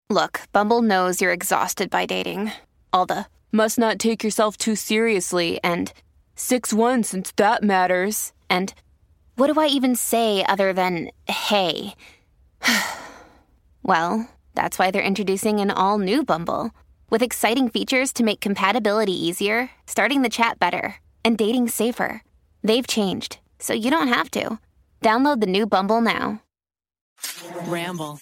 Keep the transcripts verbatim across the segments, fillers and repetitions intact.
Look, Bumble knows you're exhausted by dating. All the must not take yourself too seriously and six one since that matters. And what do I even say other than hey? Well, that's why they're introducing an all-new Bumble with exciting features to make compatibility easier, starting the chat better, and dating safer. They've changed, so you don't have to. Download the new Bumble now. Ramble.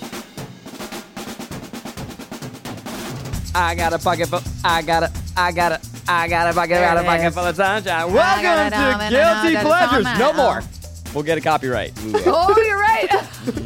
I got a pocket full. I got a. I got a. I got a pocket. Got a pocket full of sunshine. Welcome to Guilty Pleasures. No more. We'll get a copyright. Oh, you're right.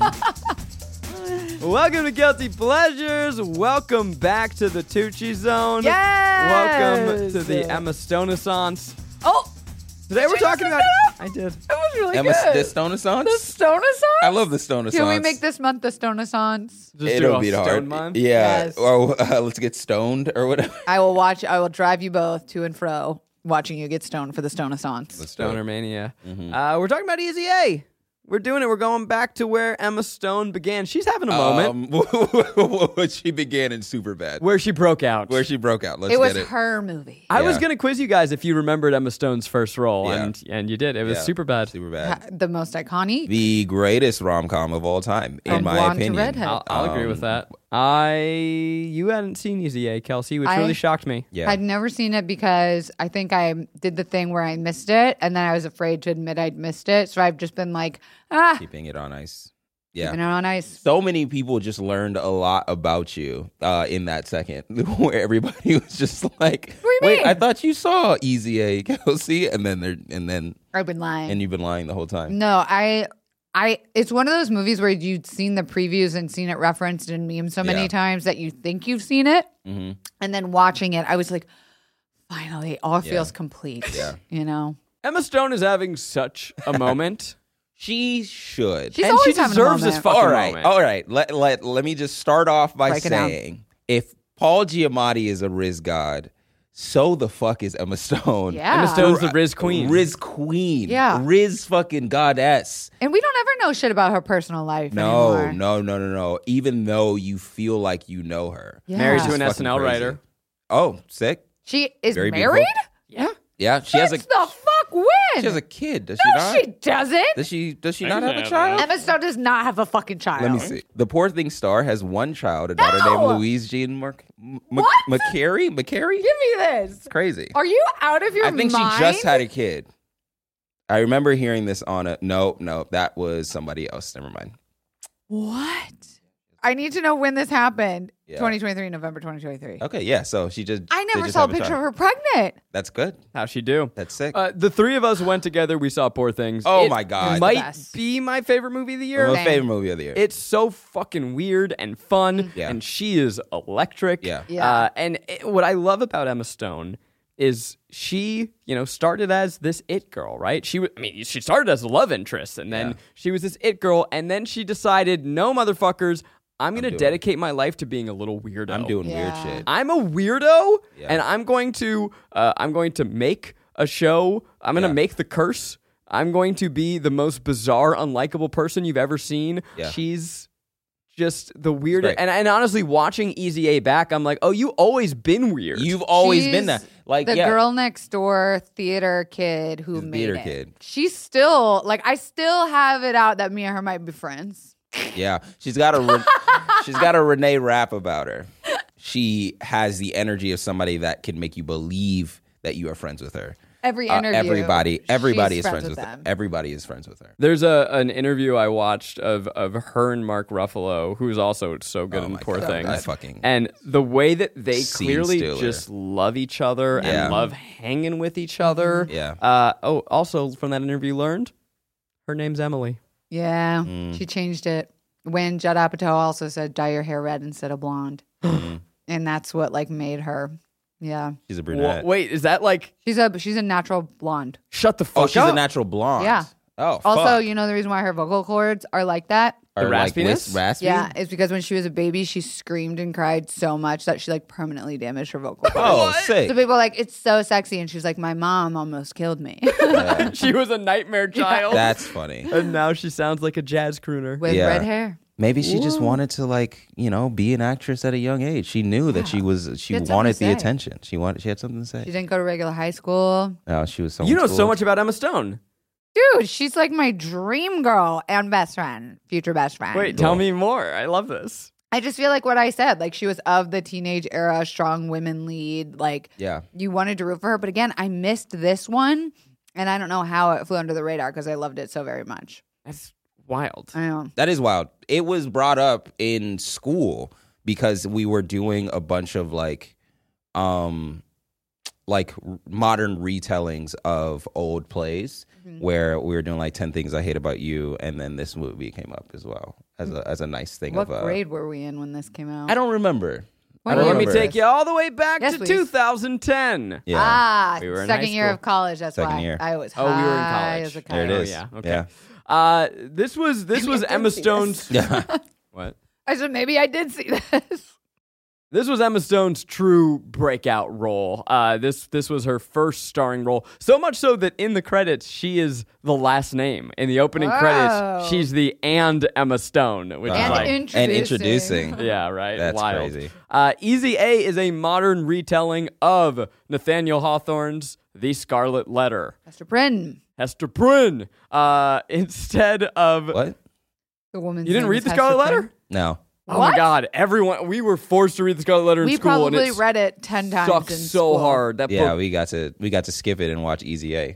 Welcome to Guilty Pleasures. Welcome back to the Tucci Zone. Yes. Welcome to the Emma Stone-a-sance. Oh. Today we're Did you talking just about. make I did. That was really Emma, good. the Stone-a-sance? The Stone-a-sance? I love the Stone-a-sance. Can we make this month the Stone-a-sance? Just It'll do a be Stone hard. month. Yeah. Yes. Or uh, let's get stoned or whatever. I will watch. I will drive you both to and fro, watching you get stoned for the Stone-a-sance. Let's do it. Stoner Mania. Mm-hmm. Uh, we're talking about Easy A. We're doing it. We're going back to where Emma Stone began. She's having a moment Um, she began in Superbad. where she broke out. Where she broke out. Let's It was get it. her movie. I was Yeah. going to quiz you guys if you remembered Emma Stone's first role, Yeah. and and you did. It was Yeah. super bad. Superbad. Ha- the most iconic. The greatest rom-com of all time, in From my blonde to opinion. redhead. I'll, I'll agree Um, with that. I you hadn't seen Easy A, Kelsey, which I- really shocked me. Yeah. I'd never seen it because I think I did the thing where I missed it, and then I was afraid to admit I'd missed it. So I've just been like, ah, Keeping it on ice. Yeah. keeping it on ice. So many people just learned a lot about you uh, in that second, where everybody was just like, do you "Wait, mean?" I thought you saw Easy A, Kelsey," and then they're and then I've been lying. and you've been lying the whole time. No, I, I. It's one of those movies where you've seen the previews and seen it referenced in memes so many Yeah. times that you think you've seen it, hmm and then watching it, I was like, finally, all feels complete. Yeah. You know, Emma Stone is having such a moment. She should. she's And always she having a deserves this moment. fucking all right, moment. all right. Let let let me just start off by Break it down. saying, if Paul Giamatti is a Riz god, so the fuck is Emma Stone. Yeah. Emma Stone's the Riz queen. Riz queen. Yeah. Riz fucking goddess. And we don't ever know shit about her personal life No, anymore. no, no, no, no. Even though you feel like you know her. Yeah. Married to an Fucking S N L crazy. writer. Oh, sick. She is Very married? beautiful. Yeah. Yeah, she has a Since the fuck when? she has a kid. Does she no, not? she doesn't. Does she does she I not can have a have child? Emma Stone does not have a fucking child. Let me see. The Poor Thing star has one child, a daughter No! named Louise Jean Mark M- What? McCary. McCary? Give me this. It's crazy. Are you out of your I think mind? she just had a kid. I remember hearing this on a no, no, that was somebody else. Never mind. What? I need to know when this happened. Yeah. twenty twenty-three, November twenty twenty-three. Okay, yeah. So she just I they never just saw a have picture of child. her pregnant. That's good. How'd she do? That's sick. Uh, the three of us went together. We saw Poor Things. Oh It my God. Might Best. be my favorite movie of the year. My Same. favorite movie of the year. It's so fucking weird and fun, Yeah. and she is electric. Yeah. Yeah. Uh, and it, what I love about Emma Stone is she, you know, started as this it girl, right? She, w- I mean, she started as a love interest, and then Yeah. she was this it girl, and then she decided, no, motherfuckers, I'm going to doing dedicate my life to being a little weirdo. I'm doing Yeah. weird shit. I'm a weirdo, Yeah. and I'm going to, uh, I'm going to make a show. I'm going to Yeah. make The Curse. I'm going to be the most bizarre, unlikable person you've ever seen. Yeah. She's just the weirdest. great. And, and honestly, watching Easy A back, I'm like, oh, you always been weird. You've always She's been that. Like the yeah. girl next door theater kid who She's a made theater it. kid. She's still like I still have it out that me and her might be friends. Yeah, she's got a Re- she's got a Renee Rapp about her. She has the energy of somebody that can make you believe that you are friends with her. Every Uh, interview, everybody, everybody she's is friends with her. them. Everybody is friends with her. There's a an interview I watched of of her and Mark Ruffalo, who's also so good Oh in my Poor God, Things. that fucking and the way that they scene clearly stealer. just love each other Yeah. and love hanging with each other. Yeah. Uh, oh, also from that interview, learned her name's Emily. Yeah, Mm. she changed it when Judd Apatow also said dye your hair red instead of blonde, Mhm. and that's what like made her. Yeah, She's a Wha- brunette. wait, is that like? she's a she's a natural blonde. Shut the fuck Oh, she's up. a natural blonde. Yeah. Oh, Also, fuck. you know the reason why her vocal cords are like that? Or The like raspiness? whis- raspy? Yeah, it's because when she was a baby, she screamed and cried so much that she like permanently damaged her vocal cords. Oh, sick. So people are like, it's so sexy, and she's like, my mom almost killed me She was a nightmare child. That's funny. And now she sounds like a jazz crooner. with Yeah. red hair. Maybe she just wanted to, like, you know, be an actress at a young age. She knew that she was, she She had something wanted to the say. attention. She wanted, she had something to say. She didn't go to regular high school. No, she was so You know so homeschooled. much about Emma Stone. Dude, she's like my dream girl and best friend, future best friend. Wait, tell me more. I love this. I just feel like what I said, like she was of the teenage era, strong women lead. Like, Yeah. you wanted to root for her. But again, I missed this one. And I don't know how it flew under the radar because I loved it so very much. That's wild. I know. That is wild. It was brought up in school because we were doing a bunch of like, um, like r- modern retellings of old plays, Mm-hmm. where we were doing like ten Things I Hate About You, and then this movie came up as well as a as a nice thing. What of, uh, grade were we in when this came out? I don't remember. What I don't Let me remember. take you all the way back Yes, to please. two thousand ten. Yeah, Ah, We were in second high year school. of college. That's Second why year. I was Oh, we were in high college. as a there it kite. Oh, is. yeah. Okay. Yeah. Uh, this was this was I did Emma see Stone's. Yeah. What? I said maybe I did see this. This was Emma Stone's true breakout role. Uh, this this was her first starring role. So much so that in the credits, she is the last name. In the opening Whoa. credits, she's the and Emma Stone, which Uh-huh. is And like, introducing. and introducing. yeah, right. That's Wild. crazy. Uh, Easy A is a modern retelling of Nathaniel Hawthorne's The Scarlet Letter. Hester Prynne, Hester Prynne. Uh, instead of What? the woman's you didn't name read is The Hester Scarlet Prynne. Letter? No. Oh my What? God! Everyone, we were forced to read The Scarlet Letter in We school, and probably it read it ten times. sucks in so school. hard. That Yeah, book. we got to we got to skip it and watch Easy A.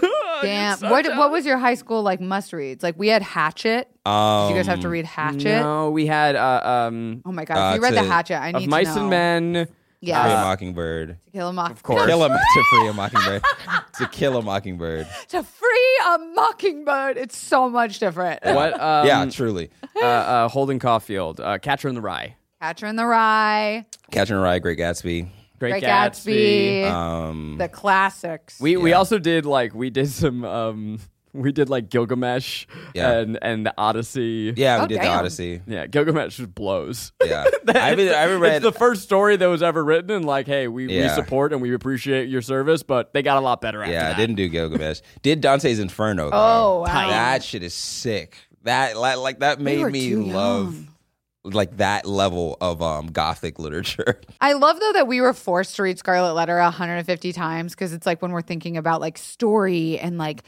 Damn. What what was your high school like must reads? Like we had Hatchet. Um, Did you guys have to read Hatchet? No, we had uh, um, Oh my god! Uh, if you read the to- Hatchet, I need of Mice to know. and Men. Yeah. Free a Uh, Mockingbird. To kill a mock. Of course. Kill a to free a mockingbird. To kill a mockingbird. To free a mockingbird. It's so much different. What? Um, yeah, truly. uh, uh, Holden Caulfield, uh, Catcher in the Rye, Catcher in the Rye. Catcher in the Rye, Great Gatsby. Great, Great Gatsby. Gatsby. Um, The classics. We we Yeah. also did like we did some um we did like Gilgamesh Yeah. and and the Odyssey. yeah, we Oh, did the damn. Odyssey. Yeah, Gilgamesh just blows. Yeah, I haven't, I haven't read. It's the first story that was ever written, and like, hey, we, we Yeah. support and we appreciate your service, but they got a lot better after yeah, I that. didn't do Gilgamesh. Did Dante's Inferno. Though. Oh, wow. that shit is sick. That like, like that made were me too love young. like that level of um gothic literature. I love though that we were forced to read Scarlet Letter one hundred fifty times because it's like when we're thinking about like story and like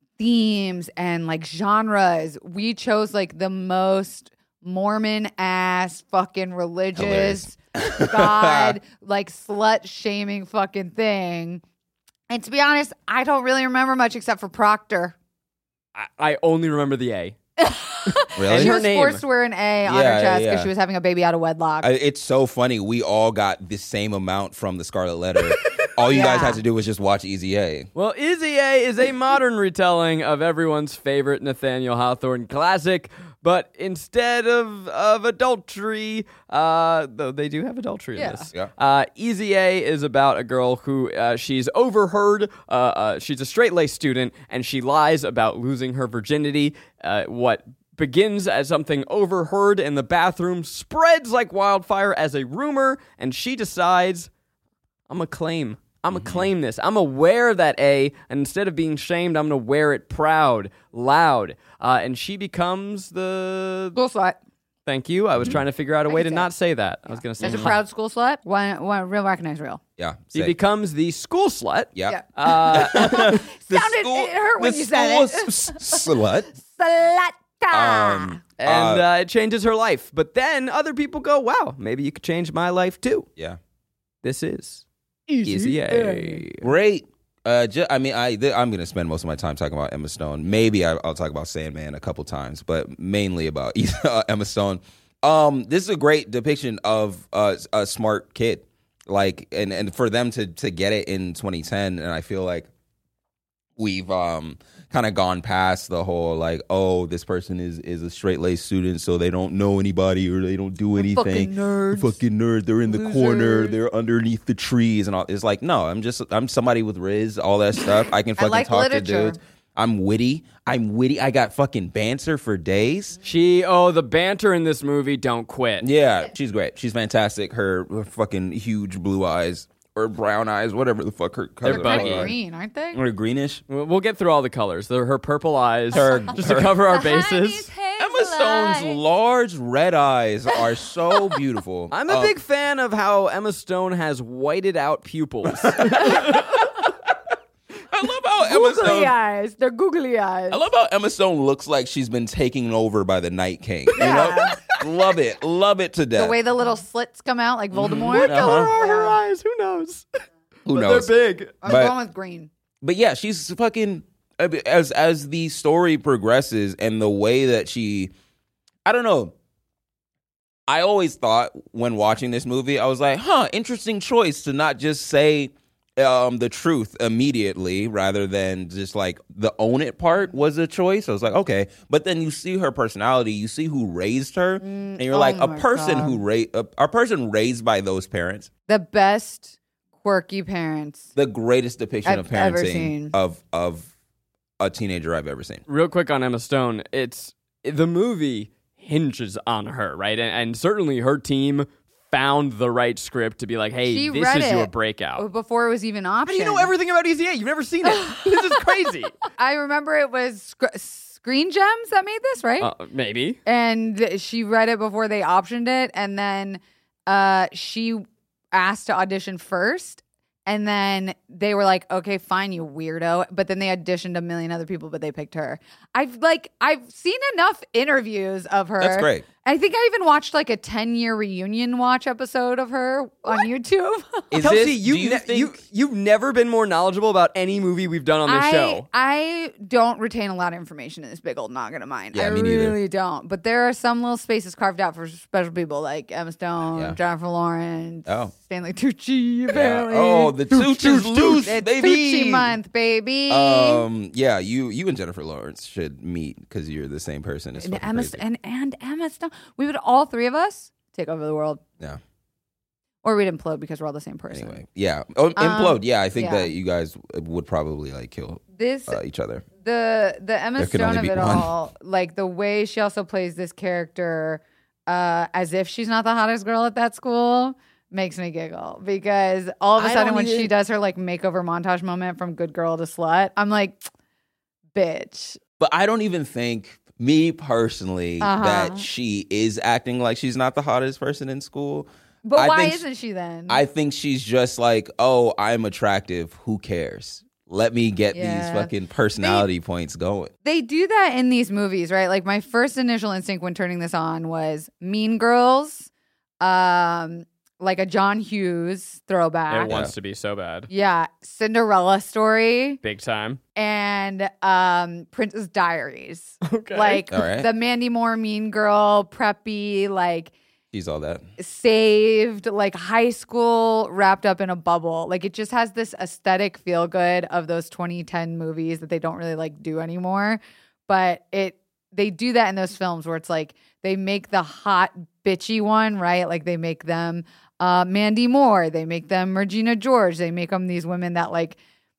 themes and like genres, we chose like the most Mormon ass fucking religious God like slut shaming fucking thing. And to be honest, I don't really remember much except for Proctor. I, I only remember the A. Really? She her was name. forced to wear an A on Yeah, her chest because yeah. she was having a baby out of wedlock. I, it's so funny. We all got the same amount from the Scarlet Letter. All you guys Yeah. had to do was just watch Easy A. Well, Easy A is a modern retelling of everyone's favorite Nathaniel Hawthorne classic, but instead of, of adultery, uh, though they do have adultery Yeah. in this, Yeah. uh, Easy A is about a girl who uh, she's overheard, uh, uh, she's a straight-laced student, and she lies about losing her virginity. Uh, what begins as something overheard in the bathroom spreads like wildfire as a rumor, and she decides, I'm going to claim. I'm going to claim this. I'm going to wear that A, and instead of being shamed, I'm going to wear it proud, loud. Uh, and she becomes the... School slut. Thank you. I was trying to figure out a way to can say not say that. I was going to say... As a proud school slut, one, one real recognize real. Yeah. She say- becomes the school slut. Yep. Yeah. Uh, Sounded, it hurt when the you said it. school s- s- slut. Slutta. Um, and Uh, uh, it changes her life. But then other people go, wow, maybe you could change my life too. Yeah. This is Easy A. Great. Uh, ju- I mean, I th- I'm gonna spend most of my time talking about Emma Stone. Maybe I, I'll talk about Sandman a couple times, but mainly about uh, Emma Stone. Um, this is a great depiction of uh, a smart kid, like, and, and for them to to get it in twenty ten, and I feel like we've um kind of gone past the whole like, oh, this person is is a straight laced student, so they don't know anybody or they don't do anything. fucking nerds. Fucking nerd. They're in the corner. Losers. They're underneath the trees and all. It's like, no, I'm just I'm somebody with Riz, all that stuff. I can fucking like talk literature. to dudes. I'm witty. I'm witty. I got fucking banter for days. She, oh, the banter in this movie, don't quit. Yeah, she's great. She's fantastic. Her, her fucking huge blue eyes or brown eyes, whatever the fuck her color They're Kind buggy. of green, aren't they? or greenish. We'll we'll get through all the colors. The, her purple eyes, Her- just to cover our bases. Emma Stone Stone's eyes. large red eyes are so beautiful. I'm a Uh, big fan of how Emma Stone has whited out pupils. I love how Emma Googly Stone. eyes. They're googly eyes. I love how Emma Stone looks like she's been taken over by the Night King. You know, love it, love it to death. the way the little slits come out like Voldemort. What color Uh-huh. are her Yeah. eyes? Who knows? Who But knows? They're big. I'm But- going with green. But yeah, she's fucking as as the story progresses and the way that she, I don't know. I always thought when watching this movie, I was like, huh, interesting choice to not just say um, the truth immediately rather than just like the own it part was a choice. I was like, okay. But then you see her personality, you see who raised her, and you're oh like, a my person God. who raised a, a person raised by those parents, The best quirky parents. the greatest depiction I've of ever parenting seen. of of a teenager I've ever seen. Real quick on Emma Stone, it's the movie hinges on her, right? And, and certainly her team found the right script to be like, hey, She this read is it your breakout. before it was even How option. do you know everything about E Z A? You've never seen it. This is crazy. I remember it was sc- Screen Gems that made this, right? Uh, maybe. And she read it before they optioned it, and then uh, she asked to audition first, and then they were like, "Okay, fine, you weirdo." But then they auditioned a million other people, but they picked her. I've like I've seen enough interviews of her. That's great. I think I even watched like a ten year reunion watch episode of her on YouTube. Is Kelsey, this, you do you ne- think, you you've never been more knowledgeable about any movie we've done on this I, show. I don't retain a lot of information in this big old noggin of mine. Yeah, I me neither. really don't. But there are some little spaces carved out for special people like Emma Stone, Yeah. Jennifer Lawrence, Oh. Stanley Tucci, Yeah. apparently. Oh, the tooch is loose, It's baby. Tucci month, baby. Um, yeah, you you and Jennifer Lawrence should meet because you're the same person. It's and fucking Emma crazy. and, and Emma Stone. We would all three of us take over the world. Yeah. Or we'd implode because we're all the same person. Anyway, yeah. Oh, implode. Yeah, I think Um, yeah. that you guys would probably like kill This uh, each other. the the Emma There can Stone only of be it one. all, like the way she also plays this character uh, as if she's not the hottest girl at that school, makes me giggle because all of a I sudden don't when she even- does her like makeover montage moment from good girl to slut, I'm like, bitch. But I don't even think, me personally, Uh-huh. that she is acting like she's not the hottest person in school. But I why think- isn't she then? I think she's just like, oh, I'm attractive. Who cares? Let me get Yeah. these fucking personality points going. They do that in these movies, right? Like my first initial instinct when turning this on was Mean Girls, um, like a John Hughes throwback. It wants to be so bad. Yeah, Cinderella Story Big time. and um, Princess Diaries. Okay. Like All right. the Mandy Moore Mean Girl, preppy, like She's all that. saved, like high school wrapped up in a bubble. Like it just has this aesthetic feel good of those twenty ten movies that they don't really like do anymore. But it they do that in those films where it's like they make the hot bitchy one, right? Like they make them uh, Mandy Moore, they make them Regina George, they make them these women that like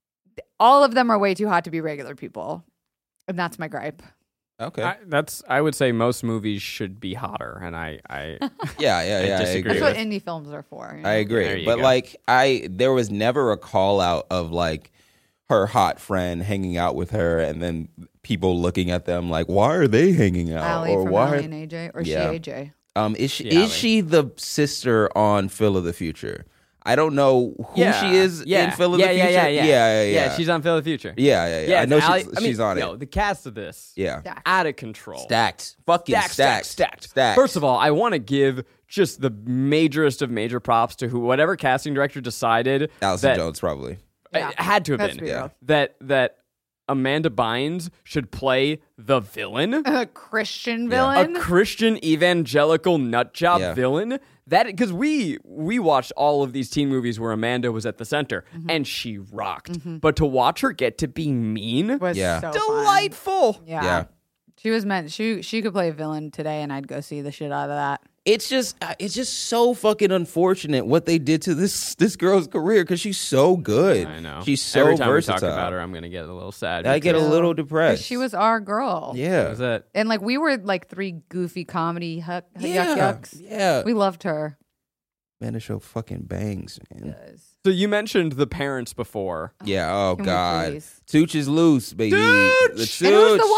all of them are way too hot to be regular people. And that's my gripe. Okay. I, that's. I would say most movies should be hotter, and I. I yeah, yeah, yeah. I, disagree agree. That's what with- indie films are for. you know? I agree. There you But go. like I there was never a call out of like her hot friend hanging out with her and then people looking at them like, why are they hanging out? Allie or from why Allie and A J, or Yeah. she A J. um is she Yeah, is Allie. she the sister on Phil of the Future? I don't know who yeah, she is yeah. in Phil of yeah, the yeah, Future. Yeah, yeah, yeah, yeah. Yeah, she's on Phil of the Future. yeah, yeah, yeah. I know it's she's, Ally- I mean, she's on yo, it. The cast of this. Yeah. Stacked. Out of control. Stacked. Fucking Stacked, stacked. stacked, stacked. Stacked. First of all, I want to give just the majorest of major props to who whatever casting director decided Allison that Jones probably. Yeah. it had to have Has been to be real. that that Amanda Bynes should play the villain, A Christian Yeah. villain. a Christian evangelical nutjob Yeah. villain. That because we we watched all of these teen movies where Amanda was at the center Mm-hmm. and she rocked. But to watch her get to be mean, was Yeah. so delightful. fun. Yeah. Yeah. She was meant she she could play a villain today and I'd go see the shit out of that. It's just uh, it's just so fucking unfortunate what they did to this this girl's career because she's so good. I know. She's so Every time versatile. we talk about her, I'm gonna get a little sad. I get a because- little 'Cause depressed. She was our girl. yeah. That was it. And like we were like three goofy comedy huck, Yeah. yuck yucks. Yeah. We loved her. Man, the show fucking bangs, man. So you mentioned the parents before. Yeah. Oh Can we God. please? Tooch is loose, baby. Tooch! The And who's the Tooch. woman?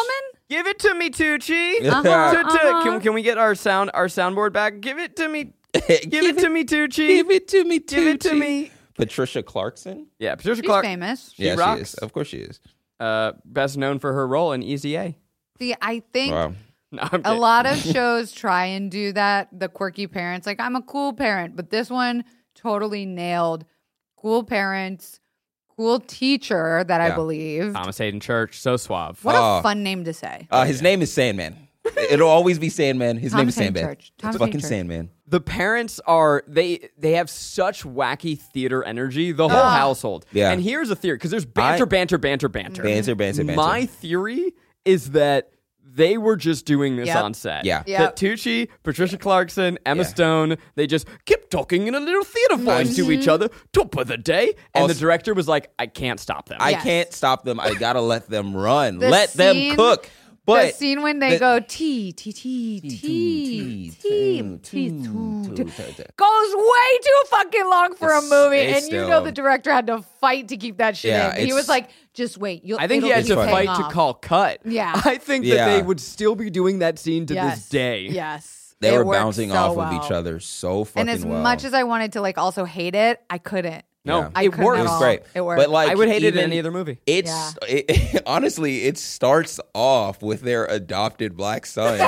Give it to me, Tucci. Uh-huh, Tu- tu- uh-huh. Can, can we get our sound our soundboard back? Give it to me. Give it to me, Tucci. Give it to me, Tucci. Give it to me. Patricia Clarkson? Yeah, Patricia She's Clark. famous. She yeah, rocks. she is. Of course she is. Uh, best known for her role in Easy A. See, I think Wow. No, I'm a kidding. lot of shows try and do that. The quirky parents, like I'm a cool parent, but this one totally nailed cool parents, cool teacher that I Yeah. believe. Thomas Hayden Church, so suave. What Oh. a fun name to say. Uh, his name is Sandman. It'll always be Sandman. His name Thomas is Sandman. Hayden Church. It's Thomas fucking Hayden Church. Sandman. The parents are they they have such wacky theater energy. The whole Ah. household. Yeah. And here's a theory because there's banter, I- banter, banter, banter. Banter, banter, banter. My theory is that they were just doing this Yep. on set. Yeah. Yep. That Tucci, Patricia Clarkson, Emma Yeah. Stone, they just kept talking in a little theater voice to each other. Top of the day. And Also- the director was like, I can't stop them. I Yes. can't stop them. I gotta let them run. The let scene- them cook. The But scene when they the- go tea, tea, tea, tea, tea, tea, tea, tea, tea, tea, tea. goes way too fucking long for a It's- movie, it's and you still- know the director had to fight to keep that shit Yeah, in. He it's- was like, "Just wait." You'll, I think he it'll had keep to paying fight off. to call cut. Yeah. I think that Yeah. they would still be doing that scene to Yes. this day. Yes, They It were worked bouncing so off well. of each other so fucking And as well. much as I wanted to like also hate it, I couldn't. No, Yeah. I it couldn't works. at it was all. great. It worked. But like, I would hate it in even- any other movie. It's it, honestly, it starts off with their adopted black son.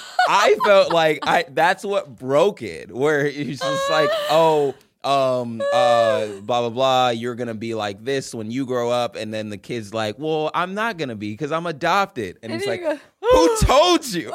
I felt like I that's what broke it, where he's just like, oh, um, uh, blah blah blah. You're gonna be like this when you grow up, and then the kid's like, well, I'm not gonna be because I'm adopted, and, And he's he like, goes, who told you?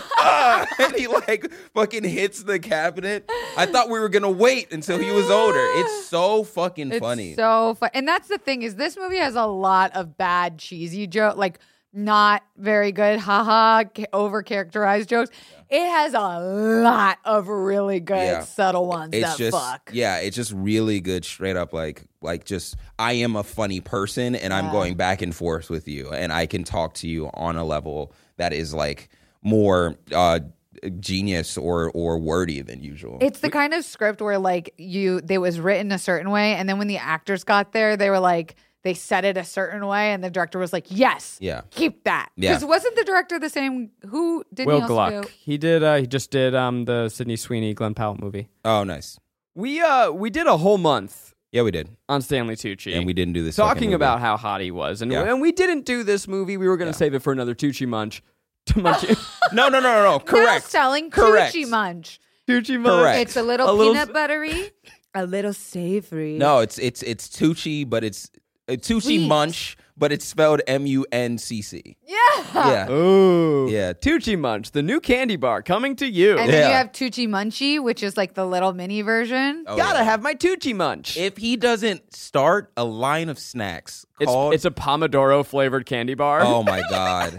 Ah, and he like fucking hits the cabinet. I thought we were gonna wait until he was older. It's so fucking It's funny. so fun. And that's the thing is this movie has a lot of bad cheesy joke, like not very good, haha, over characterized jokes. It has a lot of really good Yeah. subtle ones It's that just fuck. yeah, it's just really good straight up like like just I am a funny person and I'm Yeah. going back and forth with you and I can talk to you on a level that is like more uh genius or or wordy than usual. It's the kind of script where like you, they was written a certain way, and then when the actors got there, they were like, they said it a certain way, and the director was like, "Yes, Yeah. keep that." Yeah. Because wasn't the director the same? Who did Will he also Gluck. do? He did. Uh, he just did um, the Sydney Sweeney Glenn Powell movie. Oh, nice. We uh we did a whole month Yeah, we did. on Stanley Tucci, And we didn't do this second talking movie. about how hot he was, and Yeah. and we didn't do this movie. We were going to Yeah. save it for another Tucci munch. To munch No, no, no, no, no. Correct. Now selling Correct. Coochie Munch. Tucci munch. Correct. It's a little A little peanut s- buttery, a little savory. No, it's it's it's Tucci, but it's uh, Tucci Sweet. Munch, but it's spelled M U N C C. yeah. Yeah. Oh, Yeah. Tucci Munch, the new candy bar coming to you. And then Yeah. you have Tucci Munchie, which is like the little mini version. Oh, Gotta yeah. have my Tucci Munch. If he doesn't start a line of snacks it's called it's a pomodoro flavored candy bar. Oh my god.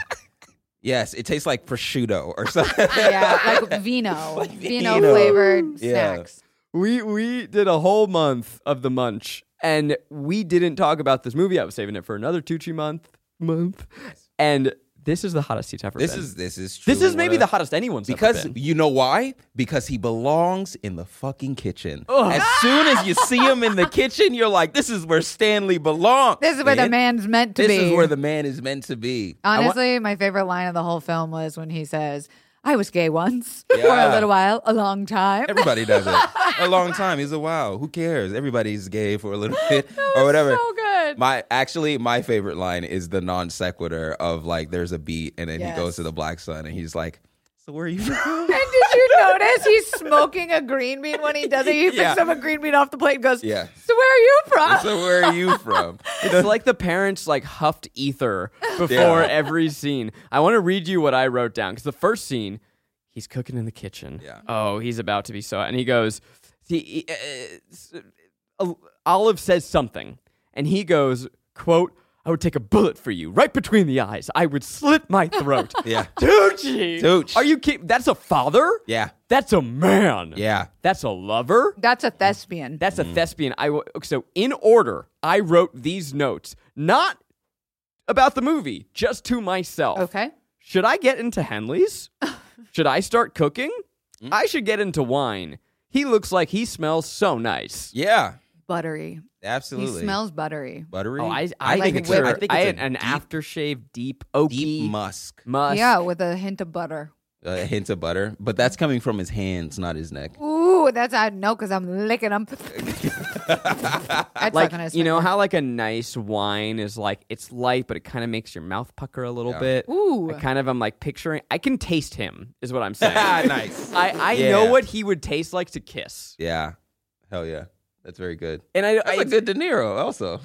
Yes, it tastes like prosciutto or something. Yeah, like vino, vino vino. flavored Yeah. snacks. We we did a whole month of the munch, and we didn't talk about this movie. I was saving it for another Tucci month month, and this is the hottest he's ever This been. is this is this truly is maybe one the of- hottest anyone's because ever been. you know why? Because he belongs in the fucking kitchen. As soon as you see him in the kitchen, you're like, this is where Stanley belongs. This is where the man. man's meant to This be. is where the man is meant to be. Honestly, my favorite line of the whole film was when he says, "I was gay once for a Yeah. little while, a long time." Everybody does it. A long time. He's a wow. Who cares? Everybody's gay for a little bit or whatever. So good. My actually, my favorite line is the non sequitur of like, there's a beat, and then Yes. he goes to the black son, and he's like, "So where are you from?" And did you notice he's smoking a green bean when he does it? He picks Yeah. up a green bean off the plate and goes, Yeah. "So where are you from?" So where are you from? It's like the parents like huffed ether before Yeah. every scene. I want to read you what I wrote down because the first scene, he's cooking in the kitchen. Yeah. Oh, he's about to be so, and he goes, he, uh, uh, Olive says something, and he goes, "Quote." I would take a bullet for you right between the eyes. I would slit my throat. Yeah. Tucci. Tooch. Are you kidding? That's a father? Yeah. That's a man. Yeah. That's a lover. That's a thespian. That's a thespian. I w- so in order, I wrote these notes, not about the movie, just to myself. Okay. Should I get into Henley's? Should I start cooking? I should get into wine. He looks like he smells so nice. Yeah. buttery. Absolutely. He smells buttery. buttery. Oh, I, I, like think it's whipped- a, I think I it's had a an deep, aftershave, deep oaky deep musk, musk. Yeah, with a hint of butter. a hint of butter, but that's coming from his hands, not his neck. Ooh, that's I know because I'm licking them. Like, you know how like a nice wine is like it's light, but it kind of makes your mouth pucker a little Yeah. bit. Ooh. I kind of am like picturing. I can taste him, is what I'm saying. Nice. I, I Yeah. know what he would taste like to kiss, Yeah, hell yeah, that's very good. and I, That's I, a good De Niro, also.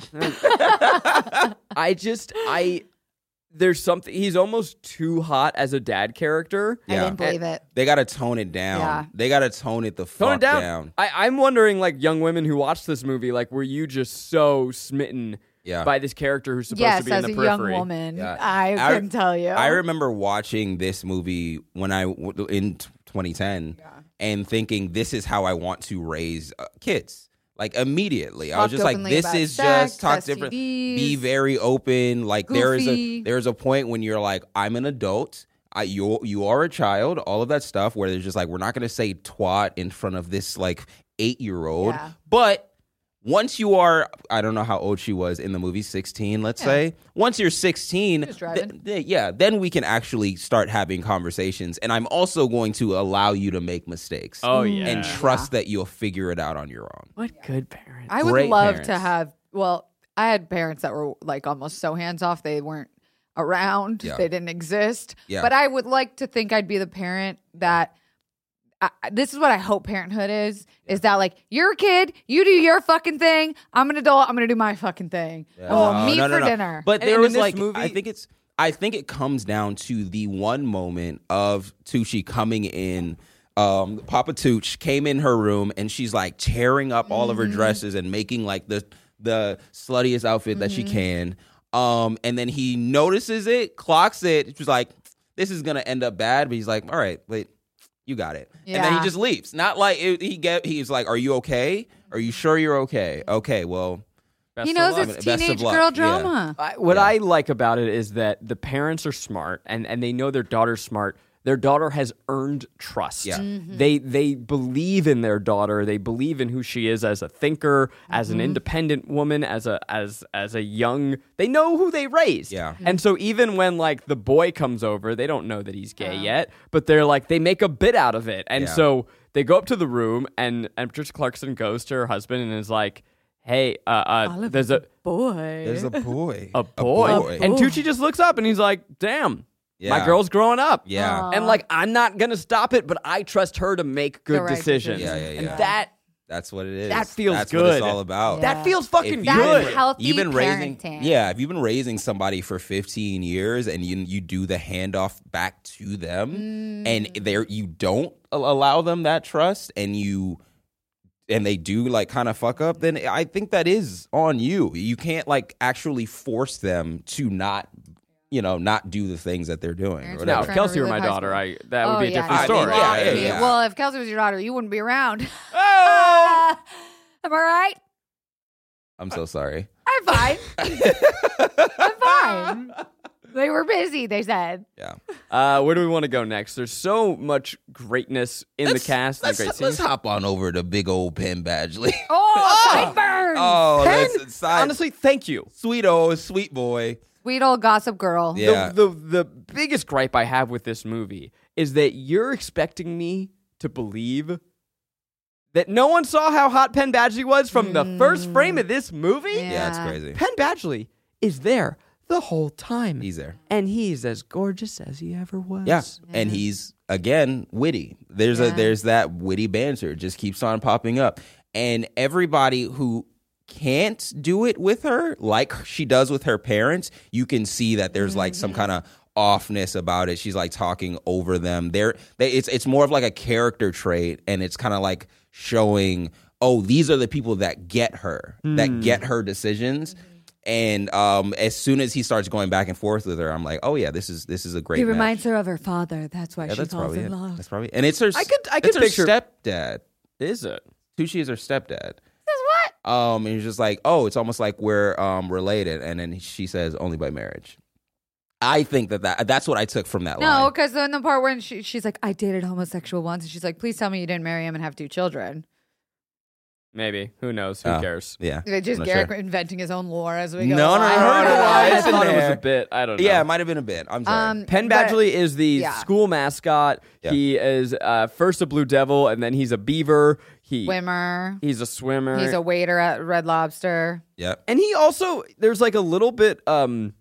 I just, I, there's something. He's almost too hot as a dad character. I Yeah. didn't believe it. They got to tone it down. Yeah. They got to tone it the fuck Tone it down. down. I, I'm wondering, like young women who watch this movie, like, were you just so smitten Yeah. by this character who's supposed Yes, to be in as the a periphery? young woman, Yeah. I, I- couldn't tell you. I remember watching this movie when I w- in t- twenty ten and thinking this is how I want to raise uh, kids. Like immediately, I was Talk just like, openly "This about is sex, just talk S T different, Ds, be very open." Like there is a goofy. there's a point when you're like, "I'm an adult. I you you are a child." All of that stuff where they're just like, "We're not going to say twat in front of this like eight year old," Yeah. but once you are, I don't know how old she was in the movie, sixteen, let's Yeah. say. Once you're sixteen, was driving. th- th- yeah, then we can actually start having conversations. And I'm also going to allow you to make mistakes Oh yeah, and trust that you'll figure it out on your own. what good parents. I would Great love to parents. have. Well, I had parents that were like almost so hands off. They weren't around. Yeah. They didn't exist. Yeah. But I would like to think I'd be the parent that. I, this is what I hope parenthood is: is that like you're a kid, you do your fucking thing. I'm an adult. I'm gonna do my fucking thing. And we'll No, meet no, no, for no. dinner. But And there in was this like, movie- I think it's, I think it comes down to the one moment of Tucci coming in. Um, Papa Tooch came in her room and she's like tearing up all of her dresses and making like the the sluttiest outfit that she can. Um, and then he notices it, clocks it. She's like, "This is gonna end up bad," but he's like, "All right, wait." You got it. And then he Yeah. just leaves. Not like it, he get. He's like, "Are you okay? Are you sure you're okay?" Okay, well, Best he of knows luck. it's Best of teenage luck, girl yeah. drama. I, what Yeah. I like about it is that the parents are smart and, and they know their daughter's smart. Their daughter has earned trust. Yeah. Mm-hmm. They they believe in their daughter. They believe in who she is as a thinker, as Mm-hmm. an independent woman, as a as as a young. They know who they raised. Yeah. And so even when like the boy comes over, they don't know that he's gay yet, but they're like they make a bit out of it. And Yeah. so they go up to the room and and Patricia Clarkson goes to her husband and is like, "Hey, uh, uh Oliver's there's a boy. there's a boy, a boy. boy. And Ooh. Tucci just looks up and he's like, damn, my Yeah. girl's growing up. Yeah. And like, I'm not going to stop it, but I trust her to make good The right decisions. decision. Yeah, yeah, And yeah. that, That's what it is. That feels That's what it's good. all about. that feels fucking If That's you've good. been- healthy you've been raising, parenting. yeah. If you've been raising somebody for fifteen years and you you do the handoff back to them, and there you don't a- allow them that trust, and you and they do like kind of fuck up, then I think that is on you. You can't like actually force them to not, you know, not do the things that they're doing. Or Parents Now, whatever. if trying to Kelsey were my relive high daughter, school. I that would Oh, be a yeah. different I mean, story. yeah, right? yeah, yeah. Well, if Kelsey was your daughter, you wouldn't be around. Oh! Am I right? I'm so sorry. I'm fine. I'm fine. They were busy, they said. Yeah. Uh, where do we want to go next? There's so much greatness in the Let's- cast. And Let's, great let's scenes. hop on over to big old Penn Badgley. Oh, sideburns. Oh, Penn, that's side, honestly, thank you. sweet old sweet boy. Sweet old gossip girl. Yeah. The, the the biggest gripe I have with this movie is that you're expecting me to believe that no one saw how hot Penn Badgley was from the first frame of this movie. Yeah. Yeah, it's crazy. Penn Badgley is there the whole time, He's there. and he's as gorgeous as he ever was. Yeah. And he's again witty. There's a Yeah. there's that witty banter just keeps on popping up. And everybody who can't do it with her, like she does with her parents, you can see that there's like some kind of offness about it. She's like talking over them. They're, they it's it's more of like a character trait, and it's kind of like showing, oh, these are the people that get her, that get her decisions. And um, as soon as he starts going back and forth with her, I'm like, oh yeah, this is this is a great. He match. reminds her of her father. That's why Yeah, she that's falls probably in it. love. That's probably, and it's her. I could- I it's could her picture- stepdad. Is it? Tucci is her stepdad. Says what? Um, and he's just like, oh, it's almost like we're um related, and then she says only by marriage. I think that, that that's what I took from that No, line. because in the part when she, she's like, I dated a homosexual once, and she's like, please tell me you didn't marry him and have two children. Maybe. Who knows? Who Oh, cares? Yeah. They just I'm not Garrett sure. inventing his own lore as we go. No, no, along. no, no, I no, no, I it's in thought it was there. a bit. I don't know. Yeah, it might have been a bit. I'm sorry. Um, Penn but- Badgley is the yeah. school mascot. Yeah. He is uh, first a Blue Devil, and then he's a Beaver. He Swimmer. He's a swimmer. He's a waiter at Red Lobster. yep. and he also there's like a little bit. Um,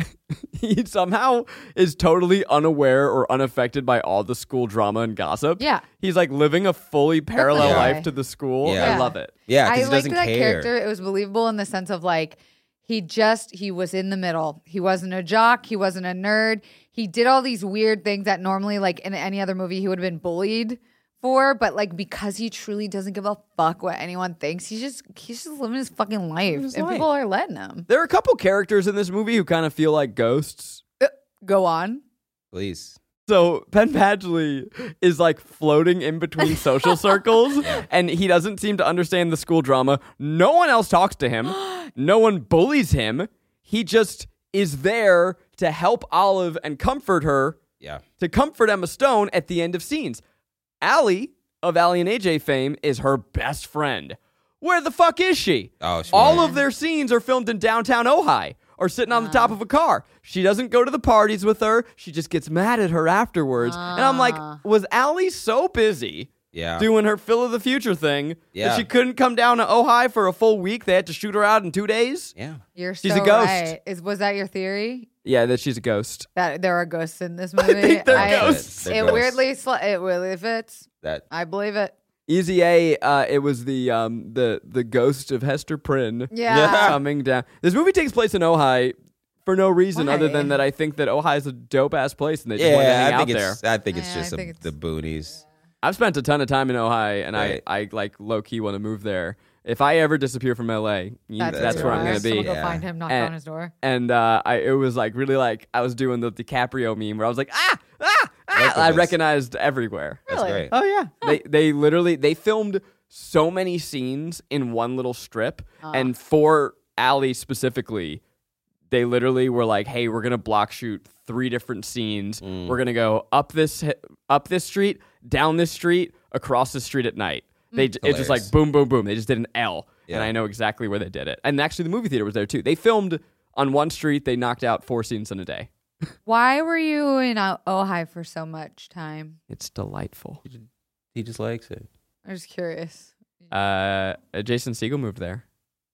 he somehow is totally unaware or unaffected by all the school drama and gossip. Yeah. he's like living a fully parallel Yeah. life to the school. Yeah. I love it. Yeah, I because he liked doesn't that care. character. It was believable in the sense of like he just he was in the middle. He wasn't a jock. He wasn't a nerd. He did all these weird things that normally, like in any other movie, he would have been bullied for. But like because he truly doesn't give a fuck what anyone thinks, he's just he's just living his fucking life, his and life. people are letting him. There are a couple characters in this movie who kind of feel like ghosts. Uh, Go on. Please. So Penn Badgley is like floating in between social circles, and he doesn't seem to understand the school drama. No one else talks to him. No one bullies him. He just is there to help Olive and comfort her, Yeah. to comfort Emma Stone at the end of scenes. Allie of Allie and A J fame is her best friend. Where the fuck is she? Oh, she All went. of their scenes are filmed in downtown Ojai or sitting on the top of a car. She doesn't go to the parties with her. She just gets mad at her afterwards. And I'm like, was Allie so busy Yeah. doing her Phil of the Future thing Yeah. that she couldn't come down to Ojai for a full week? They had to shoot her out in two days? Yeah. You're She's so a ghost. right. Is was that your theory? Yeah, that she's a ghost. That there are ghosts in this movie? think they're I- ghosts. They're It ghosts. weirdly sl- it weirdly fits. That. I believe it. Easy A, uh, it was the um, the the ghost of Hester Prynne Yeah. coming down. This movie takes place in Ojai for no reason Why? other than that I think that Ojai is a dope ass place and they just want to Yeah, hang I out think there. it's. I think it's Yeah, just I a, think it's- the boonies. I've spent a ton of time in Ojai, and Right. I, I like low key want to move there. If I ever disappear from L A, you, that's, That's, where I'm where gonna be. Someone go Yeah. find him, knock And- on his door. And uh, I, it was like really like I was doing the DiCaprio meme where I was like ah ah like ah. the I best. recognized everywhere. That's Really? great. Oh yeah, they they literally they filmed so many scenes in one little strip, and for Allie specifically, they literally were like, "Hey, we're gonna block shoot three different scenes. Mm. We're gonna go up this hi- up this street, down this street, across the street at night." They j it's just like Hilarious. boom, boom, boom. They just did an L, Yeah. and I know exactly where they did it. And actually, the movie theater was there too. They filmed on one street. They knocked out four scenes in a day. Why were you in uh, Ojai for so much time? It's delightful. He just likes it. I'm just curious. Uh, Jason Segel moved there.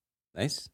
Nice.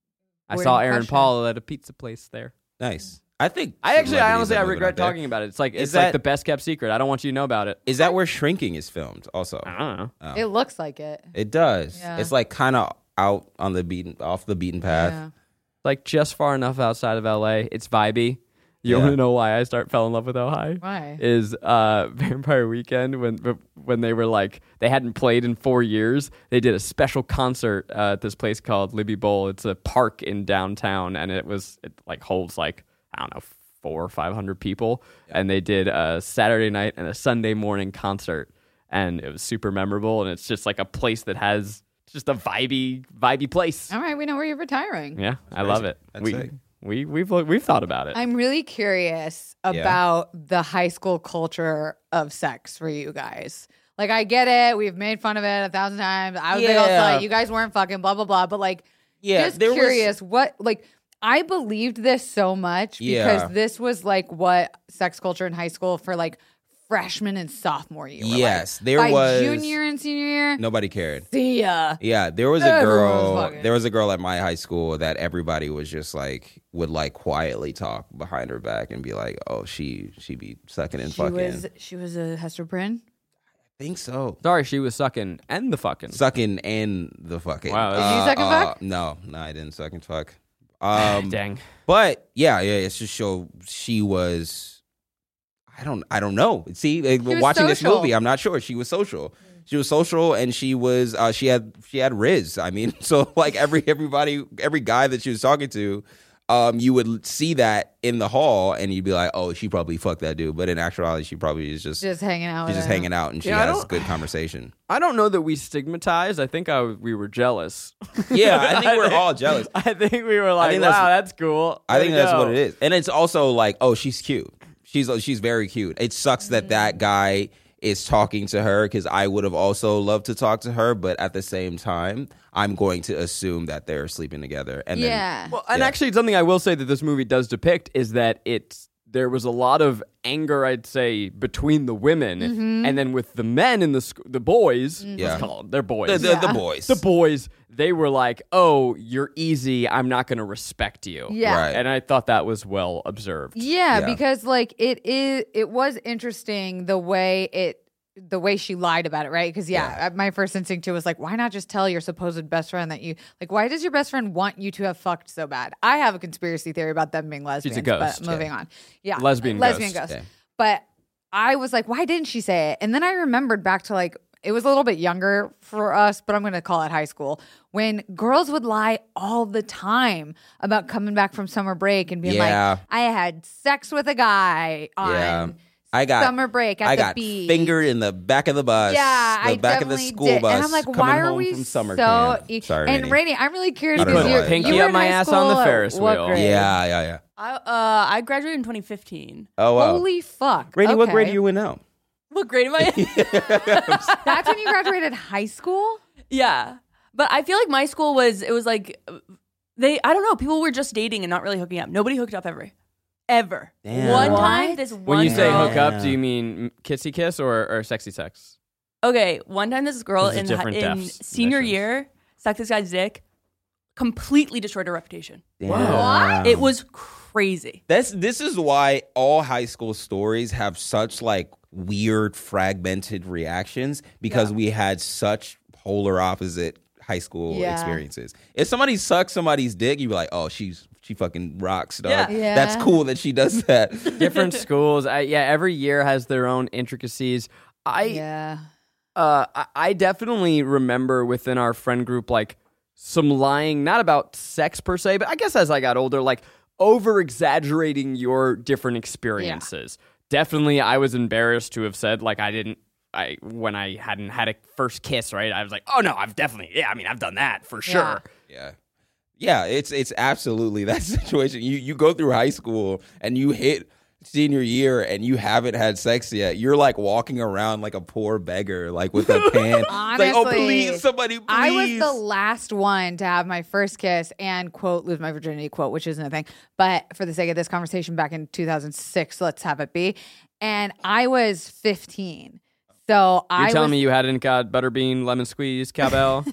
I Weird saw Aaron impression. Paul at a pizza place there. Nice. I think. I actually, I celebrities honestly, are I moving regret out there. talking about it. It's like Is it's like that- the best kept secret. I don't want you to know about it. Is that where Shrinking is filmed? Also, I don't know. Oh. It looks like it. It does. Yeah. It's like kind of out on the beaten, off the beaten path. Yeah. Like just far enough outside of L A. It's vibey. You Yeah. want to know why I start fell in love with Ojai? Why? Is uh, Vampire Weekend when when they were like they hadn't played in four years. They did a special concert uh, at this place called Libby Bowl. It's a park in downtown, and it was it like holds like I don't know four or five hundred people. And they did a Saturday night and a Sunday morning concert, and it was super memorable. And it's just like a place that has just a vibey vibey place. All right, we know where you're retiring. Yeah, I love it. That's we sick. we we've we've thought about it. I'm really curious about the high school culture of sex for you guys. Like, I get it. We've made fun of it a thousand times. I was big old Yeah. slut. You guys weren't fucking blah, blah, blah. But, like, Yeah, just there was- curious, what, like, I believed this so much Yeah. because this was, like, what sex culture in high school for, like, freshman and sophomore year. were like. Yes, there By was- junior and senior year, Nobody cared. see ya. Yeah, there was a Everyone girl. was fucking. There was a girl at my high school that everybody was just like would like quietly talk behind her back and be like, "Oh, she she be sucking and She fucking." was, she was a Hester Prynne. I think so. Sorry, she was sucking and the fucking. Sucking and the fucking. Wow, Uh, Did you suck and uh, fuck? No, no, I didn't suck and fuck. Um, Dang. But yeah, yeah, it's just show she was. I don't, I don't know. See, like, was watching this social. movie, I'm not sure. She was social. She was social, and she was. Uh, she had, she had Riz. I mean, so like every everybody, every guy that she was talking to, um, you would see that in the hall, and you'd be like, oh, she probably fucked that dude. But in actuality, she probably is just, Just hanging out she's with just him. hanging out, and she Yeah, I has don't- good conversation. I don't know that we stigmatized. I think I w- we were jealous. Yeah, I think we're all jealous. I think we were like, think wow, that's- that's, cool. I think Way to that's go. what it is, and it's also like, oh, she's cute. She's she's very cute. It sucks that that guy is talking to her because I would have also loved to talk to her, but at the same time, I'm going to assume that they're sleeping together. And Yeah. Well, and Yeah. actually, something I will say that this movie does depict is that it's there was a lot of anger, I'd say, between the women, Mm-hmm. and then with the men and the sc- the boys. Yeah. Let's call them, they're boys. the, the, Yeah. the boys. The boys, they were like, "Oh, you're easy. I'm not going to respect you." Yeah. Right. And I thought that was well observed. Yeah, Yeah. because like it is, it was interesting the way it, the way she lied about it, right? Because yeah, my first instinct too was like, why not just tell your supposed best friend that you like? Why does your best friend want you to have fucked so bad? I have a conspiracy theory about them being lesbians. ghost, But moving on, yeah, Lesbian lesbian ghost. ghost. Okay. But I was like, why didn't she say it? And then I remembered back to like. It was a little bit younger for us, but I'm going to call it high school, when girls would lie all the time about coming back from summer break and being Yeah. like, I had sex with a guy on Yeah. I got summer break at I the got beach. fingered in the back of the bus. Yeah, the I back of the definitely school did. bus. And I'm like, coming why are home we from summer so? camp. e- Sorry, and Rainey. Rainey, I'm really curious I don't because know you why. Pinky you were up in my high ass on the school at Ferris what wheel. grade? Yeah, yeah, yeah. I, uh, I graduated in twenty fifteen. Oh wow. Holy fuck! Rainey, what Okay. grade are you in now? What grade am I in? That's when you graduated high school. Yeah. But I feel like my school was, it was like, they, I don't know, people were just dating and not really hooking up. Nobody hooked up ever. Ever. Damn. One What? time, this one When you say girl, hook up, do you mean kissy kiss or, or sexy sex? Okay, one time this girl Those are in, different in defs- senior definitions. year sucked this guy's dick, completely destroyed her reputation. Damn. It was crazy. That's this is why all high school stories have such like weird fragmented reactions because Yeah. we had such polar opposite high school Yeah. experiences. If somebody sucks somebody's dick, you'd be like, "Oh, she's she fucking rocks, dog. Yeah. Yeah. That's cool that she does that." Different schools. I, yeah, every year has their own intricacies. I Yeah. uh, I, I definitely remember within our friend group, like, some lying, not about sex per se, but I guess as I got older, like, over exaggerating your different experiences. Definitely, I was embarrassed to have said, like, I didn't, I when I hadn't had a first kiss, right? I was like, oh no, I've definitely, yeah, I mean, I've done that for sure. Yeah. Yeah, it's it's absolutely that situation. You you go through high school and you hit senior year and you haven't had sex yet. You're like walking around like a poor beggar, like with a pan. It's like, oh, Honestly, please, somebody, please. I was the last one to have my first kiss and quote lose my virginity quote, which isn't a thing. But for the sake of this conversation, back in two thousand six, let's have it be. And I was fifteen, so You're I telling was, me you hadn't got butterbean, lemon squeeze, cowbell?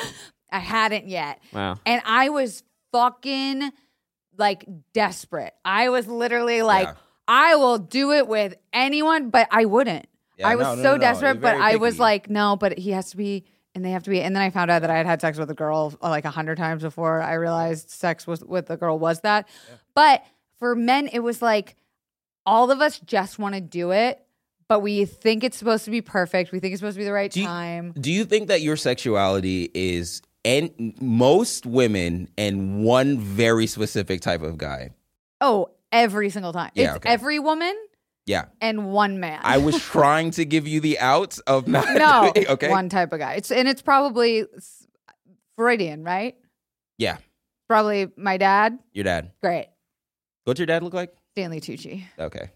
I hadn't yet, Wow. and I was fucking like desperate. I was literally like, Yeah. I will do it with anyone, but I wouldn't. Yeah, I was no, no, so no, no. desperate, You're but very I was picky. like, no, but he has to be, and they have to be. And then I found out that I had had sex with a girl uh, like a hundred times before I realized sex was with a girl was that. But for men, it was like all of us just want to do it, but we think it's supposed to be perfect. We think it's supposed to be the right Do you- time. Do you think that your sexuality is and most women and one very specific type of guy? Oh, every single time. Yeah, It's okay. every woman Yeah. and one man. I was trying to give you the outs of not no, doing- okay. one type of guy. It's and it's probably s- Freudian, right? Yeah. Probably my dad. Your dad. Great, What's your dad look like? Stanley Tucci. Okay.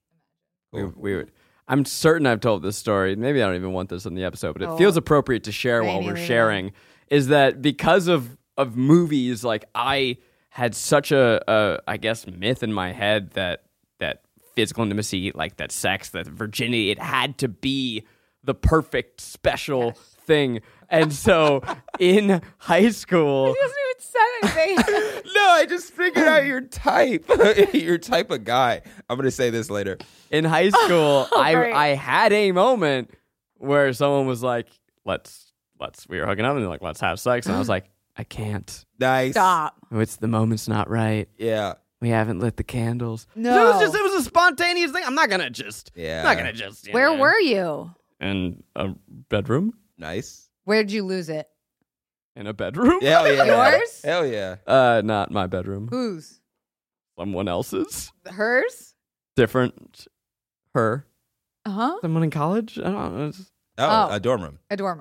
We, we would. I'm certain I've told this story. Maybe I don't even want this in the episode, but it Oh. feels appropriate to share while Rainy we're Lena. sharing. Is that because of of movies? Like I had such a, a I guess myth in my head that that physical intimacy, like that sex, that virginity, it had to be the perfect special thing. And so in high school, He hasn't even said anything. No, I just figured out your type. Your type of guy. I'm gonna say this later. in high school, I great. I had a moment where someone was like, "Let's let's," we were hooking up and they're like, "Let's have sex," and I was like, "I can't. Nice. Stop. Oh, it's the moment's not right. Yeah. We haven't lit the candles." No. So it was just it was a spontaneous thing. I'm not gonna just. Yeah. I'm not gonna just. you Where know, were you? in a bedroom? Nice. Where'd you lose it? In a bedroom? Hell yeah. Yours? Hell yeah. Uh, not my bedroom. Whose? Someone else's. Hers? Different. Her. Uh huh. Someone in college. I don't know. It's- Oh, Oh. a dorm room. A dorm room.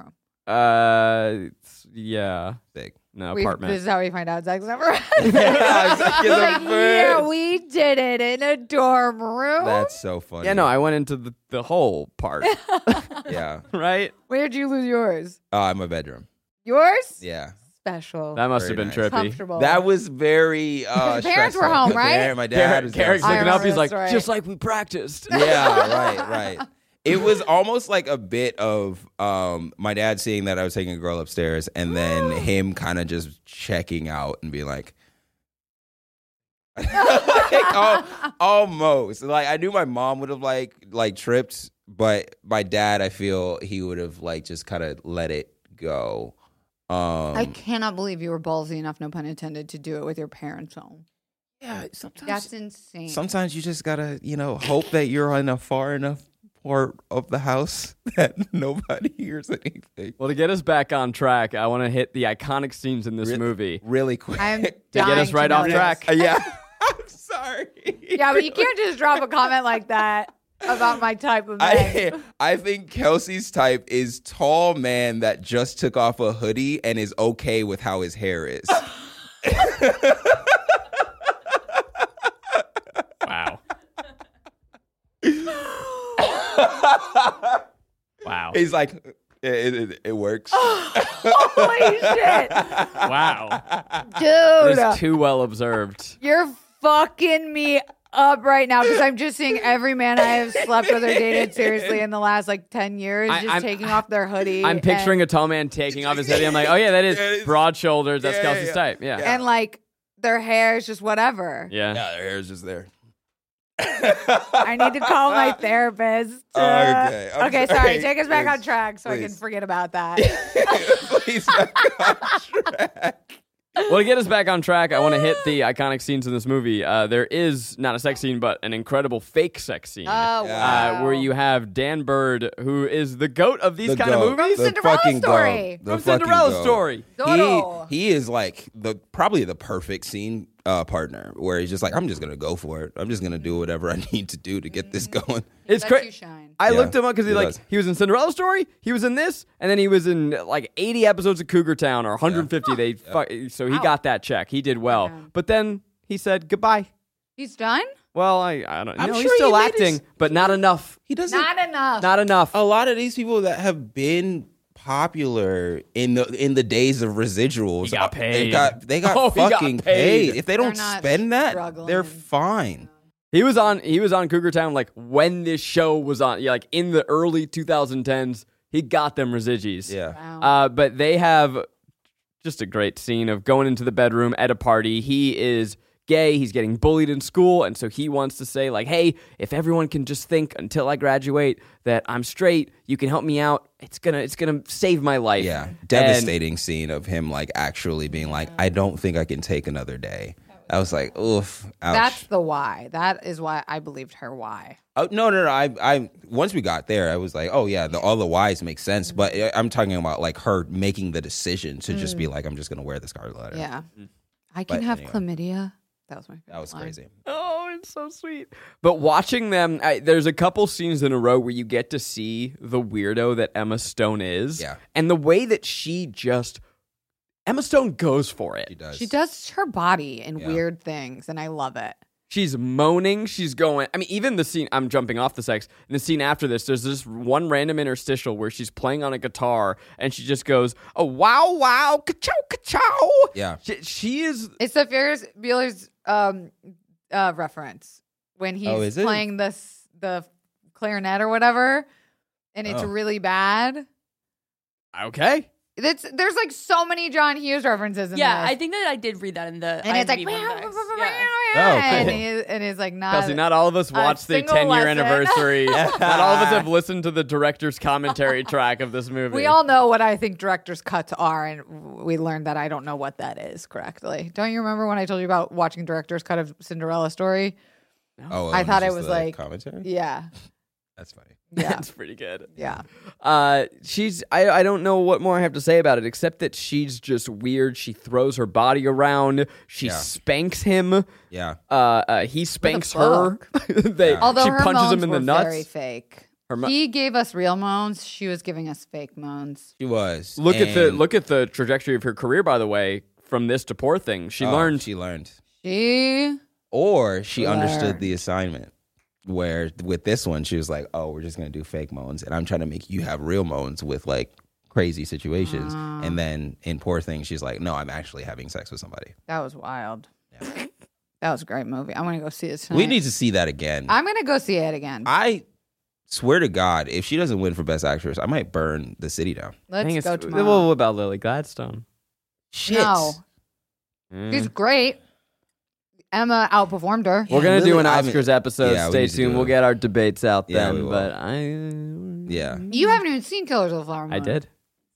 Uh, it's- yeah. Sick. No, We, apartment. this is how we find out Zach's never had. Yeah, Zach is a Like, yeah, bitch. we did it in a dorm room. That's so funny. Yeah, no, I went into the, the whole part, Yeah. right? Where'd you lose yours? Uh, in my bedroom. Yours? Yeah. Special. That must Very have been nice. trippy. Comfortable. That was very uh His parents were stressful. home, My right? parent- My dad Garrett, was Garrett's downstairs. looking up. remember He's this like, story. just like we practiced. Yeah, right, right. It was almost like a bit of um, my dad seeing that I was taking a girl upstairs, and then him kind of just checking out and being like, like al- almost like I knew my mom would have like like tripped, but my dad, I feel he would have like just kind of let it go. Um, I cannot believe you were ballsy enough, no pun intended, to do it with your parents home. yeah, sometimes That's insane. sometimes you just gotta you know hope that you're in a far enough part of the house that nobody hears anything. Well, to get us back on track, I want to hit the iconic scenes in this Really- movie. Really quick. I'm To dying get us right know off this. track. Uh, yeah. I'm sorry. Yeah, but you can't just drop a comment like that about my type of man. I, I think Kelsey's type is tall man that just took off a hoodie and is okay with how his hair is. Wow. Wow. He's like, it, it, it works. Holy shit. Wow. Dude, It's too well observed. you're fucking me up right now because I'm just seeing every man I have slept with or dated seriously in the last like ten years I- just I'm- taking off their hoodie. I'm picturing and, a tall man taking off his hoodie. I'm like, oh yeah, that Yeah, is it's- broad shoulders. That's yeah, Kelsey's yeah. type. Yeah. Yeah. and like their hair is just whatever. Yeah. Yeah, their hair's just there. I need to call my therapist. Okay, I'm okay, sorry. sorry. Take us back Please, on track so I can please. forget about that. Please back on track. Well, to get us back on track, I want to hit the iconic scenes in this movie. Uh, there is not a sex scene, but an incredible fake sex scene. Oh, Yeah. wow. Uh, where you have Dan Bird, who is the goat of these The kind goat. of movies. The Cinderella fucking Story. goat. The From fucking Cinderella goat. Story. Dodo. He, he is like the probably the perfect scene uh, partner where he's just like, I'm just gonna go for it. I'm just gonna do whatever I need to do to get this going. It's Lets crazy. you shine. I Yeah, looked him up because he he like does. he was in Cinderella Story, he was in this, and then he was in like eighty episodes of Cougar Town or one hundred fifty. They fu- so he Wow. got that check. He did well, Yeah. but then he said goodbye. He's done? Well, I I don't I'm know. sure He's still he made acting, his- but not enough. He doesn't. Not enough. Not enough. a lot of these people that have been popular in the in the days of residuals, He got uh, paid. They got they got Oh, he got fucking paid. paid. If they don't They're not spend that, struggling. they're fine. He was on he was on Cougar Town like when this show was on, yeah, like in the early twenty tens. He got them residues. Yeah. Wow. Uh, but they have just a great scene of going into the bedroom at a party. He is gay. He's getting bullied in school, and so he wants to say like, "Hey, if everyone can just think until I graduate that I'm straight, you can help me out. It's gonna it's gonna save my life." Yeah, And- devastating scene of him like actually being like, I don't think I can take another day. I was like, oof, ouch. That's the why. That is why I believed her why. Oh, no, no, no. I, I once we got there, I was like, oh yeah, the, all the whys make sense. But I- I'm talking about like her making the decision to just be like, I'm just gonna wear the scarlet letter. Yeah. I can But have anyway. chlamydia. That was my favorite That was line. crazy. Oh, it's so sweet. But watching them, I, there's a couple scenes in a row where you get to see the weirdo that Emma Stone is. Yeah. And the way that she just, Emma Stone goes for it. She does. She does her body in Yeah. weird things, and I love it. She's moaning. She's going. I mean, even the scene, I'm jumping off the sex. In the scene after this, there's this one random interstitial where she's playing on a guitar and she just goes, oh, wow, wow, ka-chow, ka-chow. Yeah. She, she is. It's the Ferris Bueller's um, uh, reference when he's Oh, is it? playing this the clarinet or whatever, and it's Oh. really bad. Okay. It's there's like so many John Hughes references in Yeah, this. I think that I did read that in the and it's like, IMDb Index. Yeah. Oh, and, cool. he, and he's like not. Kelsey, not all of us a watched the single ten year lesson. anniversary. Not all of us have listened to the director's commentary track of this movie. We all know what I think director's cuts are, and we learned that I don't know what that is correctly. Don't you remember when I told you about watching director's cut of Cinderella Story? Oh, I and thought it just was the like- commentary. Yeah, That's funny. yeah, That's pretty good. yeah. Uh, she's. I. I don't know what more I have to say about it except that she's just weird. She throws her body around. She Yeah. spanks him. Yeah. Uh, uh he spanks her. book. they, Yeah. Although she her punches moans him in were the nuts. very fake. Her mo- He gave us real moans. She was giving us fake moans. She was. look at the And- look at the trajectory of her career. By the way, from this to Poor Thing, she Oh, learned. She learned. She Or she Learned. understood the assignment. Where with this one, she was like, "Oh, we're just gonna do fake moans, and I'm trying to make you have real moans with like crazy situations." Ah. And then in Poor Thing, she's like, "No, I'm actually having sex with somebody." that was wild. That was a great movie. I'm gonna go see it tonight. We need to see that again. I'm gonna go see it again. I swear to God, if she doesn't win for Best Actress, I might burn the city down. Let's Dang, go it's- tomorrow. Well, what about Lily Gladstone? Shit. No, Mm. she's great. Emma outperformed her. We're gonna Lily- do an I mean- Oscars episode. Yeah, we Stay need to tuned. do We'll it. get our debates out Yeah, we then. will. But I, Yeah. You haven't even seen Killers of the Flower Moon. I did.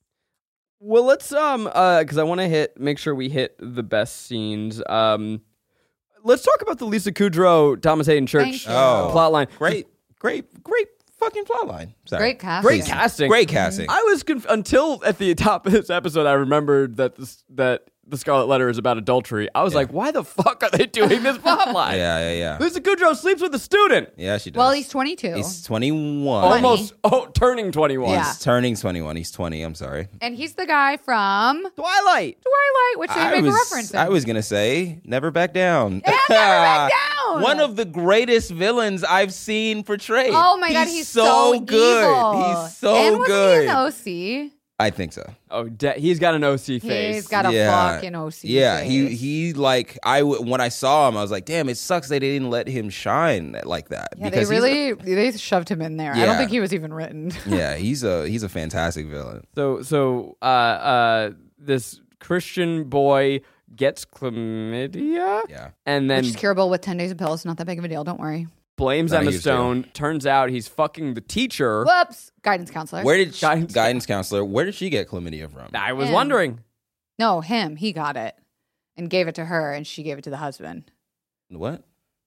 Well, let's um, uh, because I want to hit, make sure we hit the best scenes. Um, let's talk about the Lisa Kudrow, Thomas Hayden Church Thank you. Oh. plotline. Great, great, great fucking plotline. Sorry. Great casting. Great casting. Great casting. I was conf- until at the top of this episode, I remembered that this, that the Scarlet Letter is about adultery. I was Yeah. like, why the fuck are they doing this plotline? Yeah, yeah, yeah. Lisa Kudrow sleeps with a student, Yeah, she does. Well, he's twenty-two, He's twenty-one. almost oh, turning twenty-one. Yeah. He's turning twenty-one. He's twenty. I'm sorry. and he's the guy from Twilight. Twilight, which they I make was, a reference. In. I was gonna say, never back down. Yeah, Never Back Down! One of the greatest villains I've seen portrayed. Oh my god, he's so, good. evil. He's so and was good. he in O C? I think so. Oh, de- he's got an O C face. He's got a Yeah. fucking O C. Yeah, he face. he like I w- when I saw him, I was like, damn, it sucks they didn't let him shine like that. Yeah, they because he's a- really they shoved him in there. I Yeah. don't think he was even written. yeah, he's a he's a fantastic villain. So, so uh, uh, this Christian boy gets chlamydia, Yeah. and then Which is curable with ten days of pills. Not that big of a deal. Don't worry. blames Not a Emma huge deal. Stone. Turns out he's fucking the teacher. Whoops. Guidance counselor. Where did she, Guidance- guidance, counselor? Where did she get chlamydia from? I was Him. wondering. No, him. He got it and gave it to her, and she gave it to the husband. What?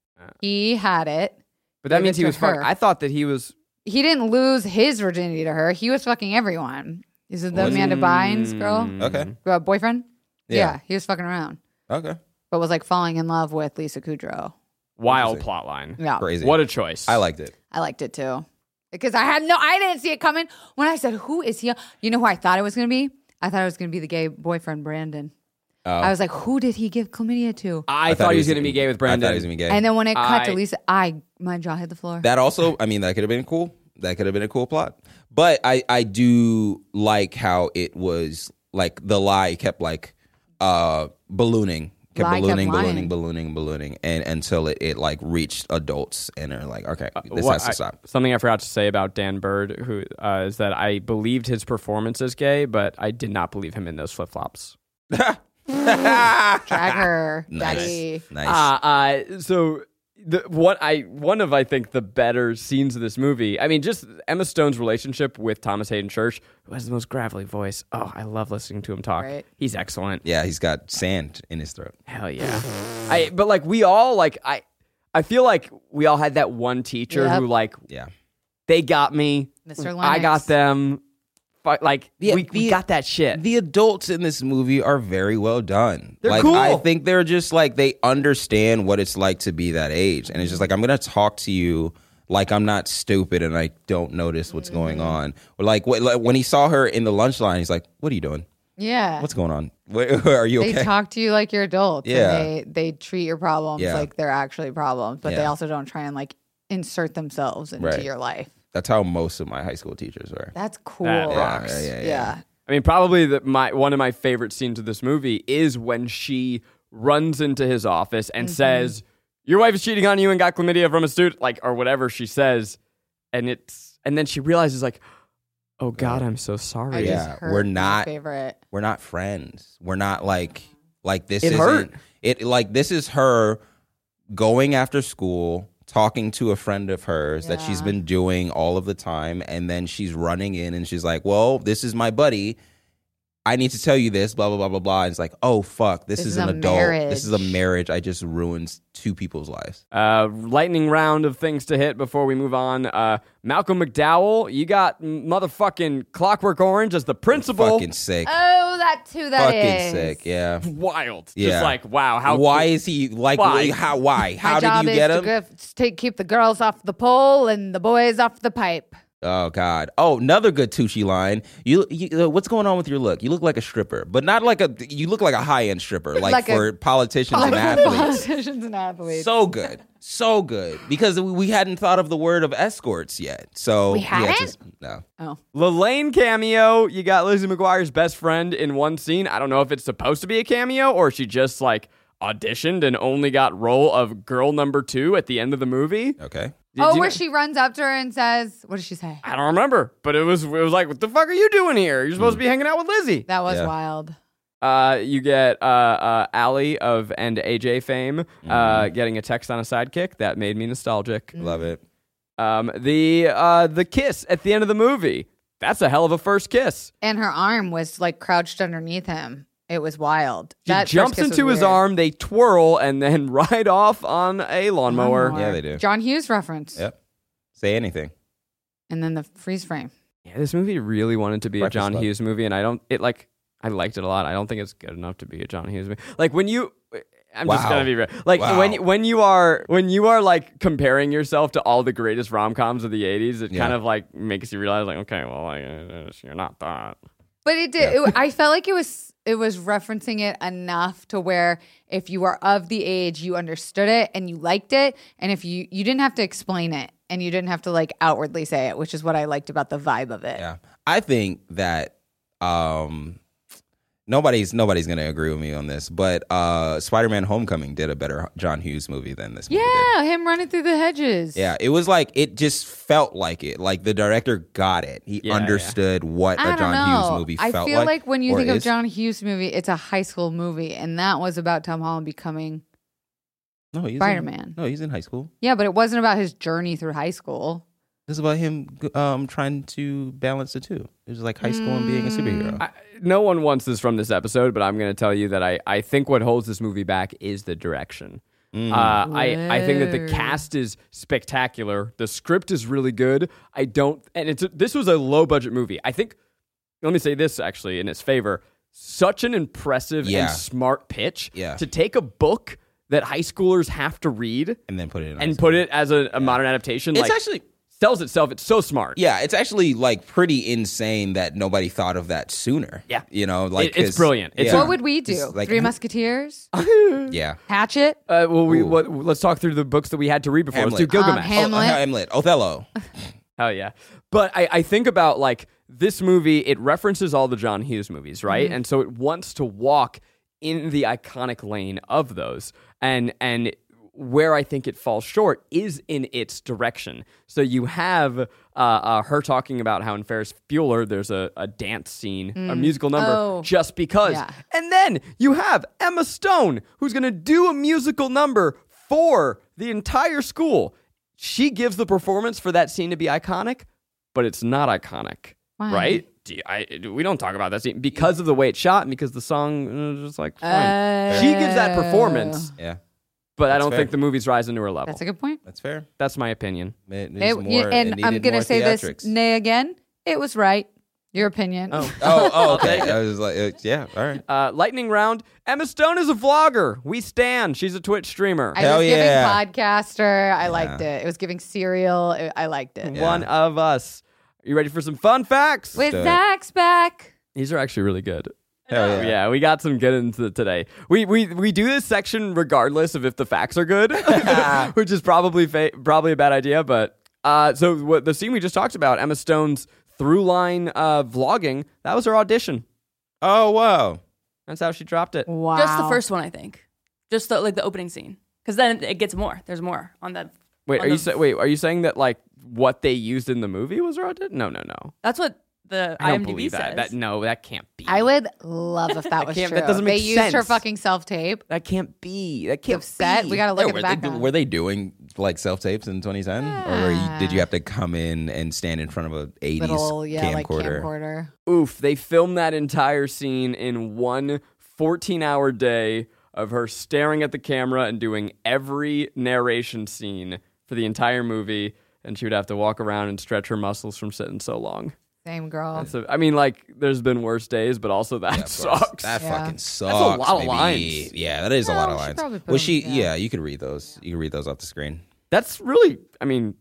He had it. But that Gave means it he to was fucking. her. I thought that he was. He didn't lose his virginity to her. He was fucking everyone. Is it the Was he? Amanda Bynes girl? Okay. Uh, boyfriend? Yeah. Yeah, he was fucking around, Okay. but was like falling in love with Lisa Kudrow. Wild Interesting. plot line. Yeah, Crazy. What a choice. I liked it. I liked it too. Because I had no, I didn't see it coming. When I said, who is he? You know who I thought it was going to be? I thought it was going to be the gay boyfriend, Brandon. Oh. I was like, who did he give chlamydia to? I, thought, he was going to be gay with Brandon. I thought he was gonna be gay. And then when it cut to I- Lisa, I, my jaw hit the floor. That also, I mean, that could have been cool. That could have been a cool plot. But I, I do like how it was like the lie kept like uh ballooning, kept Lie kept ballooning, lying. ballooning, ballooning, ballooning, and until it, it like reached adults and are like, okay, this What has to I- stop. Something I forgot to say about Dan Bird, who uh, is that I believed his performance as gay, but I did not believe him in those flip flops. Drag her, Nice, daddy. nice. Uh, uh, so the what I one of I think the better scenes of this movie. I mean, just Emma Stone's relationship with Thomas Hayden Church, who has the most gravelly voice. Oh, I love listening to him talk. Right. He's excellent. Yeah, he's got sand in his throat. Hell yeah. I but like we all like I I feel like we all had that one teacher Yep. who like Yeah. they got me. Mister I Lennox. got them. Fu- Like Yeah, we, we the- got that shit. The adults in this movie are very well done. They're like cool. I think they're just like they understand what it's like to be that age. And it's just like I'm gonna talk to you like I'm not stupid and I don't notice what's going on. Or like, what, like when he saw her in the lunch line, he's like, "What are you doing? Yeah. What's going on? What, are you They okay?" talk to you like you're adults. Yeah. And they, they treat your problems Yeah. like they're actually problems, but they Yeah. also don't try and like insert themselves into Right. your life. That's how most of my high school teachers were. That's cool. That Yeah, rocks. yeah, yeah, yeah. Yeah. I mean, probably the, my one of my favorite scenes of this movie is when she runs into his office and Mm-hmm. says, "Your wife is cheating on you and got chlamydia from a student," like or whatever she says, and it's and then she realizes like, "Oh God, I'm so I sorry." Yeah, just heard we're my not- favorite. We're not friends. We're not like like this. It isn't, hurt. It like this is her going after school, talking to a friend of hers that she's Yeah. been doing all of the time, and then she's running in and she's like, "Well, this is my buddy. I need to tell you this." Blah blah blah blah blah. And it's like, "Oh fuck, this, This is, is an a adult. This is a marriage." marriage. I just ruined two people's lives." Uh, lightning round of things to hit before we move on. Uh, Malcolm McDowell, you got motherfucking Clockwork Orange as the principal. Fucking sick. Oh, that too, that Fucking is. sick. Yeah. Wild. Yeah. Just like wow. How Why is he like? Why? How? Why? My How job did you is get to him? go- take, keep the girls off the pole and the boys off the pipe. Oh God! Oh, another good Tucci line. You, you, uh, what's going on with your look? You look like a stripper, but not like a. You look like a high end stripper, like, Like for a- politicians and athletes. Politicians and athletes. So good, so good, because we hadn't thought of the word of escorts yet. So We yeah, hadn't? just, no. Oh. Lelaine cameo. You got Lizzie McGuire's best friend in one scene. I don't know if it's supposed to be a cameo or she just like auditioned and only got role of girl number two at the end of the movie. Okay. Did Oh, you where know- she runs up to her and says, what does she say? I don't remember, but it was it was like, what the fuck are you doing here? You're supposed to be hanging out with Lizzie. That was Yeah. wild. Uh, you get uh, uh, Allie of and A J fame uh, getting a text on a sidekick. That made me nostalgic. Love it. Um, the uh, the kiss at the end of the movie. That's a hell of a first kiss. And her arm was like crouched underneath him. It was wild. She That first jumps kiss was into his weird. arm, they twirl, and then ride off on a lawnmower. Lawnmower. Yeah, they do. John Hughes reference. Yep. Say anything. And then the freeze frame. Yeah, this movie really wanted to be Breakfast a John Club. Hughes movie, and I don't. It like I liked it a lot. I don't think it's good enough to be a John Hughes movie. Like when you. I'm just Wow. gonna be real. Like Wow. when when you are when you are like comparing yourself to all the greatest rom coms of the eighties, it Yeah. kind of like makes you realize like, okay, well, like, uh, you're not that. But it did. It, I felt like it was it was referencing it enough to where if you were of the age, you understood it and you liked it, and if you you didn't have to explain it and you didn't have to like outwardly say it, which is what I liked about the vibe of it. Yeah. I think that um nobody's nobody's gonna agree with me on this, but uh Spider-Man Homecoming did a better John Hughes movie than this movie did. Yeah, him running through the hedges. Yeah, it was like it just felt like it. Like the director got it. He Yeah, understood what I a don't John know. Hughes movie I felt feel like. like, when you or think of is. John Hughes movie, it's a high school movie, and that was about Tom Holland becoming. no, he's in- Spider-Man. no, he's in high school. Yeah, but it wasn't about his journey through high school. This is about him um trying to balance the two. It was like high school and being a superhero. I, no one wants this from this episode, but I'm going to tell you that I, I think what holds this movie back is the direction. Mm. Uh, I, I think that the Weird. cast is spectacular. The script is really good. I don't, and it's a, this was a low budget movie. I think. Let me say this actually in its favor: such an impressive Yeah. and smart pitch Yeah. to take a book that high schoolers have to read and then put it in high and school. put it as a, a modern adaptation. It's like, actually sells itself. It's so smart. yeah, it's actually like pretty insane that nobody thought of that sooner. Yeah. You know, like It- it's 'cause- brilliant. It's yeah. What would we do? It's like- Three Musketeers? Yeah. Hatchet? Uh, well, we Ooh. what, let's talk through the books that we had to read before. Let's do Hamlet. Gilgamesh. Um, Ham- Hamlet. Oh, Hamlet. Othello. Hell yeah. But I, I think about like this movie, it references all the John Hughes movies, right? And so it wants to walk in the iconic lane of those. And and where I think it falls short is in its direction. So you have uh, uh, her talking about how in Ferris Bueller there's a, a dance scene, a musical number, Oh. just because. Yeah. And then you have Emma Stone, who's going to do a musical number for the entire school. She gives the performance for that scene to be iconic, but it's not iconic, Why? right? Do you- I, we don't talk about that scene because of the way it's shot and because the song is just like fine. Uh, She gives that performance, Yeah. but I That's don't fair. think the movie's rising to her level. That's a good point. That's fair. That's my opinion. It needs It- more, it and I'm needed going to more say theatrics. this nay again. It was right. Your opinion. Oh. Oh, oh, okay. take it. I was like, uh, yeah, all right. Uh, lightning round. Emma Stone is a vlogger. We stand. She's a Twitch streamer. I Hell was yeah. giving podcaster. I liked it. It was giving serial. I- I liked it. Yeah. One of us. Are you ready for some fun facts? With do it. Zach's back. These are actually really good. Hell yeah. Yeah, we got some good into today. We we we do this section regardless of if the facts are good, which is probably fa- probably a bad idea. But uh, so what the scene we just talked about, Emma Stone's through line uh, vlogging, that was her audition. Oh, wow. That's how she dropped it. Wow. Just the first one, I think. Just the, like the opening scene, because then it gets more. There's more on that. Wait, on are you the- sa- wait? Are you saying that like what they used in the movie was her audition? No, no, no. That's what the I don't IMDb believe says. that. That no, that can't be. I would love if that was can't- true. that doesn't make they used her sense. fucking self tape. That can't be. That can't Upset. be. We got to look Yeah, at were, the they, background. were they doing like self tapes in twenty ten, or were you, did you have to come in and stand in front of a eighties Little, yeah, like camcorder? camcorder. Oof, they filmed that entire scene in one fourteen-hour day of her staring at the camera and doing every narration scene for the entire movie, and she would have to walk around and stretch her muscles from sitting so long. Same girl. So, I mean, like, there's been worse days, but also that Of course. sucks. That Yeah. fucking sucks. lot of baby. lines. Yeah, that is a No, lot of she lines. probably put Was she? them- Yeah. yeah. you could read those. You could read those off the screen. That's really, I mean,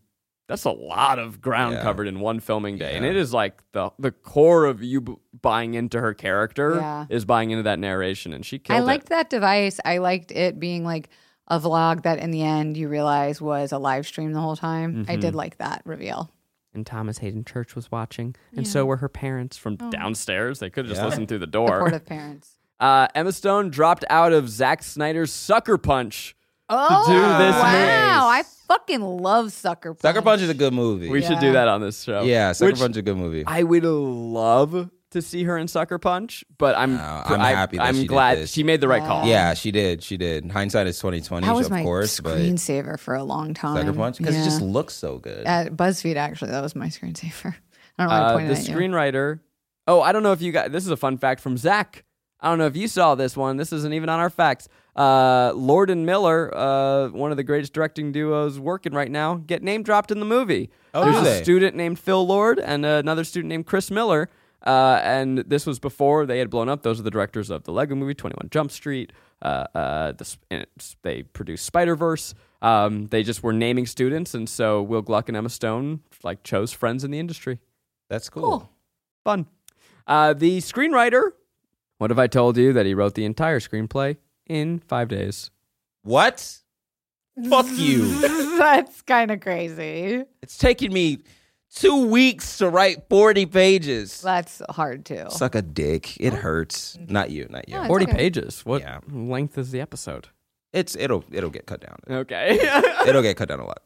that's a lot of ground Yeah. covered in one filming day, and Yeah. it is like the the core of you b- buying into her character Yeah. is buying into that narration, and she killed I liked it. that device. I liked it being like a vlog that in the end you realize was a live stream the whole time. I did like that reveal. And Thomas Hayden Church was watching, and so were her parents from Oh. downstairs. They could have just Yeah. listened through the door. Supportive parents. Uh, Emma Stone dropped out of Zack Snyder's Sucker Punch. Oh, do this wow. I movie. fucking love Sucker Punch. Sucker Punch is a good movie. We should do Yeah. that on this show. yeah, Sucker Which Punch is a good movie. I would love to see her in Sucker Punch, but I'm No, I'm I, happy that I'm she did glad this. she made the right Yeah. call. yeah, she did. She did. Hindsight is twenty twenty, That was of my course, but screensaver for a long time. Sucker Punch because Yeah. it just looks so good. At BuzzFeed, actually, that was my screensaver. I don't know why I Uh, pointed the at you. screenwriter. Oh, I don't know if you got. This is a fun fact from Zach. I don't know if you saw this one. This isn't even on our facts. Uh, Lord and Miller, uh, one of the greatest directing duos working right now, get name dropped in the movie. Oh, There's do a they? student named Phil Lord and another student named Chris Miller. Uh, and this was before they had blown up. Those are the directors of the Lego Movie, twenty-one Jump Street. Uh, uh, the, and it's- they produced Spider-Verse. Um, they just were naming students, and so Will Gluck and Emma Stone like chose friends in the industry. That's cool. Fun. Uh, the screenwriter. What have I told you? That he wrote the entire screenplay in five days. What? Fuck you. That's kind of crazy. It's taking me two weeks to write forty pages. That's hard too. Suck a dick. It hurts. Not you. Not you. No, it's Forty okay. pages. What Yeah. length is the episode? It's it'll it'll get cut down. Okay. It'll get cut down a lot.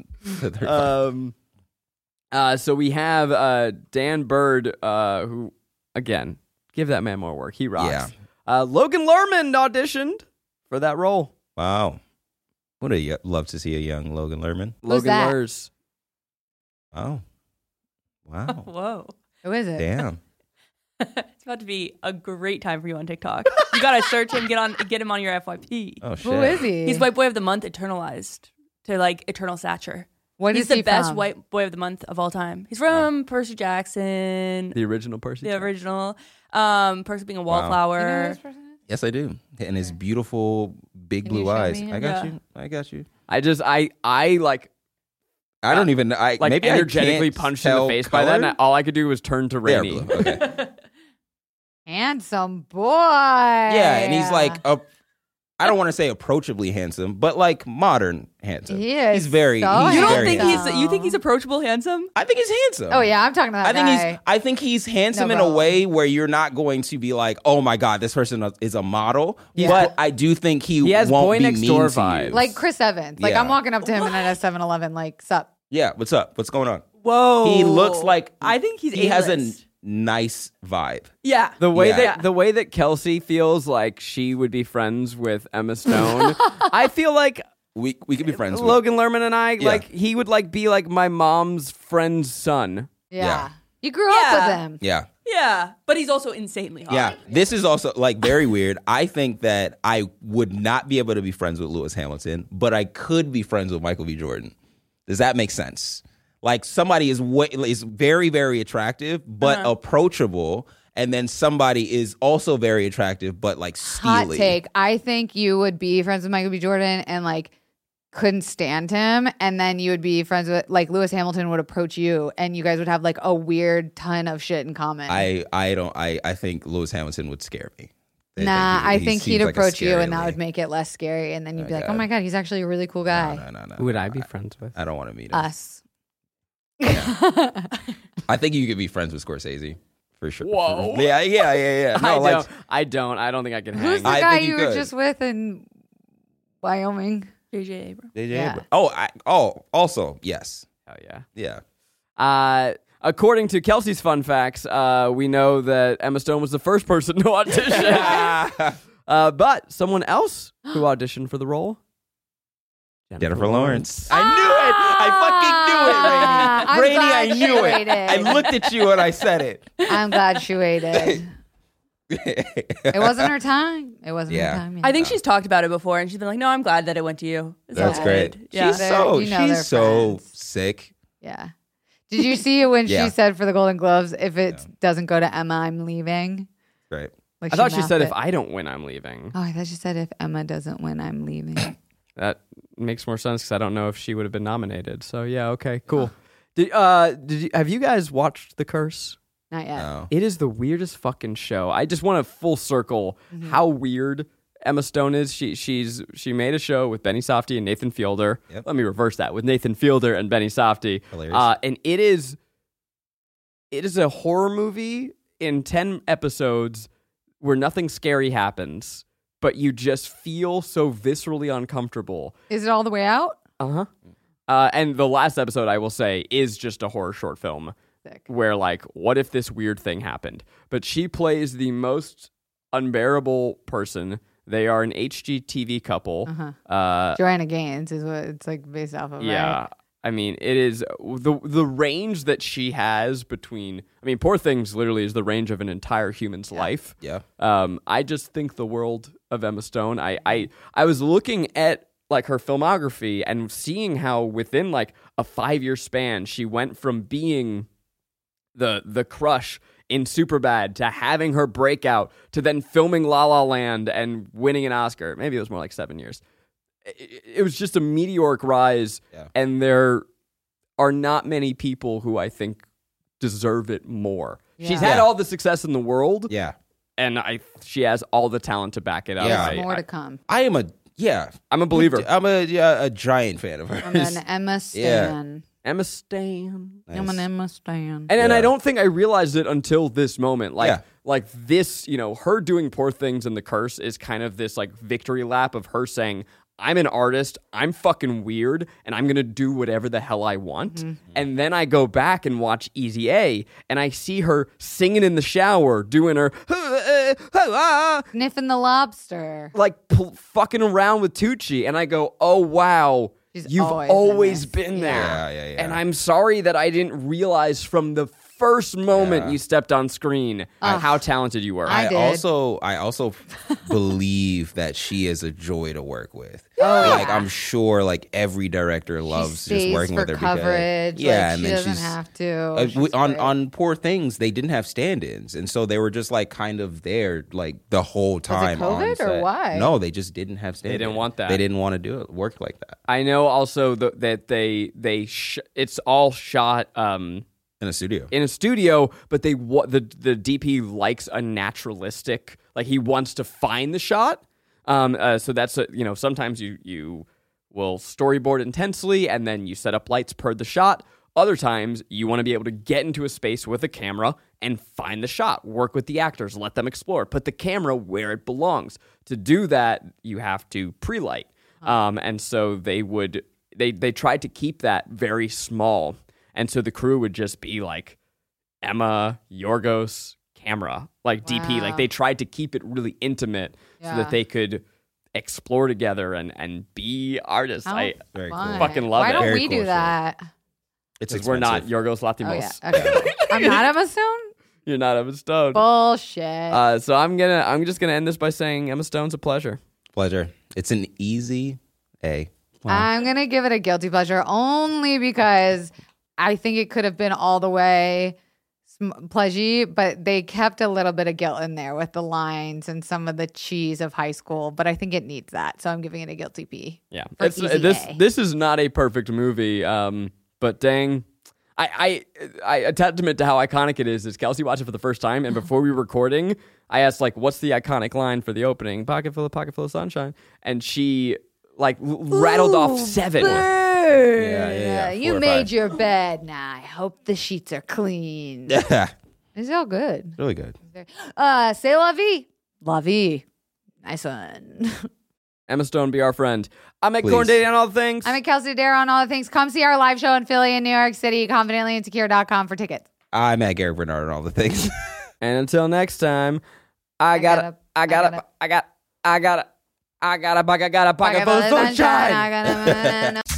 um. Uh. So we have uh Dan Bird. Uh. Who again? Give that man more work. He rocks. Yeah. Uh. Logan Lerman auditioned for that role. Wow. Would have love to see a young Logan Lerman. Who's Logan that? Lurs. Wow. Wow. Whoa. Who is it? Damn. It's about to be a great time for you on TikTok. You gotta search him, get on, get him on your F Y P. Oh shit. Who is he? He's White Boy of the Month, eternalized to like eternal stature. What He's is the he best from? White Boy of the Month of all time. He's from Percy Jackson, The original Percy. the Jackson. original. Um, Percy being a Wow. wallflower. You know who this person is? Yes, I do. And his beautiful big Can you blue show eyes. me I him? got Yeah. you. I got you. I just I I like I don't even. I like maybe energetically I can't punched in the tell face by that. color? And all I could do was turn to They are Rainy. blue. Okay. Handsome boy. Yeah, and he's like a. I don't want to say approachably handsome, but like modern handsome. He is He's very. so he's You don't very think handsome. he's you think he's approachable, handsome? I think he's handsome. Oh yeah, I'm talking to that I think guy. he's. I think he's handsome No in a problem. way where you're not going to be like, oh my god, this person is a model. Yeah. But I do think he, He has won't boy be next mean door to you. vibes. like Chris Evans. Like Yeah. I'm walking up to him and at a seven eleven like, sup. Yeah, what's up? What's going on? Whoa. He looks like. I think he's He has a A-list. nice vibe. Yeah. The way Yeah. that the way that Kelsey feels like she would be friends with Emma Stone, I feel like We we could be friends. with Logan Lerman and I, Yeah. like he would like be like my mom's friend's son. Yeah. Yeah. You grew up Yeah. with him. Yeah. Yeah. But he's also insanely hot. Yeah, this is also like very weird. I think that I would not be able to be friends with Lewis Hamilton, but I could be friends with Michael B. Jordan. Does that make sense? Like somebody is way, is very very attractive but Uh-huh. approachable, and then somebody is also very attractive but like Hot steely. take. I think you would be friends with Michael B. Jordan and like couldn't stand him, and then you would be friends with like Lewis Hamilton would approach you, and you guys would have like a weird ton of shit in common. I I don't I I think Lewis Hamilton would scare me. I nah, he- I he think seems he'd like a approach you, scary and that would lady. make it less scary, and then you'd be like, Okay. "Oh my god, he's actually a really cool guy." No, no, no, no. Who would I be friends with? I don't want to meet him. Us. I think you could be friends with Scorsese for sure. Whoa. Yeah, yeah, yeah, yeah. No, I like don't. I don't. I don't think I can Who's hang. the I guy think you you were could. just with in Wyoming? J J Abrams. J J Yeah. Abrams. Oh, I, oh, also yes, Hell yeah. yeah. Uh, according to Kelsey's fun facts, uh, we know that Emma Stone was the first person to audition. uh, but someone else who auditioned for the role, Jennifer Lawrence. I knew it. I Ah, I'm fucking knew it, Rainy. glad Rainy, I she knew it. waited. I looked at you and I said I'm glad she waited. it. It wasn't her time. It wasn't Yeah. her time. I think she's talked about it before, and she's been like, "No, I'm glad that it went to you." It's That's all great. good. Yeah. She's They're- so you know they're she's so friends. sick. Yeah. Did you see it when Yeah. she said for the Golden Globes, if it doesn't go to Emma, I'm leaving? Right. Like I thought she mouthed said, it. if I don't win, I'm leaving. Oh, I thought she said if Emma doesn't win, I'm leaving. That makes more sense because I don't know if she would have been nominated. So, yeah, okay, cool. Did, uh, did you, have you guys watched The Curse? Not yet. No. It is the weirdest fucking show. I just want to full circle Mm-hmm. how weird Emma Stone is. She she's she made a show with Benny Safdie and Nathan Fielder. Yep. Let me reverse that with Nathan Fielder and Benny Safdie. Hilarious. Uh, and it is it is a horror movie in ten episodes where nothing scary happens, but you just feel so viscerally uncomfortable. Is it all the way out? Uh-huh. Uh And the last episode, I will say, is just a horror short film. Sick. Where, like, what if this weird thing happened? But she plays the most unbearable person. They are an H G T V couple. Uh-huh. Uh, Joanna Gaines is what it's like based off of. yeah. Right? I mean, it is the the range that she has between. I mean, Poor Things literally is the range of an entire human's life. Yeah. Um, I just think the world of Emma Stone. I, I I was looking at like her filmography and seeing how within like a five year span she went from being the the crush in Superbad to having her breakout to then filming La La Land and winning an Oscar. Maybe it was more like seven years. It, it was just a meteoric rise, Yeah. and there are not many people who I think deserve it more. Yeah. She's had Yeah. all the success in the world, Yeah. and I she has all the talent to back it up. Yeah. I, There's more I, to come. I am a yeah. I'm a believer. I'm a yeah, a giant fan of hers. I'm an Emma Stan. Emma Stan. I'm an Emma Stan. And, and I Yeah. don't think I realized it until this moment. Like, Yeah. like this, you know, her doing Poor Things and The Curse is kind of this like victory lap of her saying, I'm an artist, I'm fucking weird, and I'm going to do whatever the hell I want. Mm-hmm. And then I go back and watch Easy A, and I see her singing in the shower, doing her, Sniffing the lobster. like pl- fucking around with Tucci. And I go, oh, wow. She's You've always always, been this. been there. Yeah, yeah, yeah. And I'm sorry that I didn't realize from the first moment Yeah. you stepped on screen uh, how talented you were. I I did. also I also believe that she is a joy to work with. Oh, like yeah. I'm sure like every director loves she just stays working for with her coverage. because yeah, like, and she then doesn't she's have to. uh, She's we- on great. on Poor Things they didn't have stand-ins, and so they were just like kind of there like the whole time. on COVID or set. why? No, they just didn't have stand-ins. didn't want that. They didn't want to do it work like that I know also th- that they they sh- it's all shot um, in a studio. in a studio, but they wa- the the D P likes a naturalistic, like he wants to find the shot. Um, uh, so that's a, you know sometimes you you will storyboard intensely and then you set up lights per the shot. Other times you want to be able to get into a space with a camera and find the shot, work with the actors, let them explore, put the camera where it belongs. To do that, you have to pre-light. Um, and so they would they they tried to keep that very small. And so the crew would just be like Emma, Yorgos, camera, like D P. Wow. Like they tried to keep it really intimate so Yeah. that they could explore together and, and be artists. How I Very cool. fun. fucking love Why it. don't Very we cool do show. that? It's Because we're not expensive. Yorgos Oh Lanthimos. yeah. Okay. I'm not Emma Stone. You're not Emma Stone. Bullshit. Uh, so I'm gonna I'm just gonna end this by saying Emma Stone's a pleasure. Pleasure. It's an easy A. I'm gonna give it a guilty pleasure only because I think it could have been all the way sm- pleasure, but they kept a little bit of guilt in there with the lines and some of the cheese of high school. But I think it needs that, so I'm giving it a guilty P. Yeah, For it's, easy this A. this is not a perfect movie, um, but dang, I, I I a testament to how iconic it is is Kelsey watched it for the first time, and before we were recording, I asked like, "What's the iconic line for the opening?" Pocket full of pocket full of sunshine, and she like l- rattled off seven. Yeah, yeah, yeah. You Four or made five. your bed. Now I hope the sheets are clean. Yeah. It's all good. Really good. Uh, say la vie. La vie. Nice one. Emma Stone, be our friend. I'm at Please. Corn Dating on all the things. I'm at Kelsey Dare on all the things. Come see our live show in Philly and New York City. confidently insecure dot com for tickets. I'm at Garrett Bernard and all the things. and until next time, I got gotta- to I got to I got I got I got I got I got I got a pocket full of sunshine. I gotta-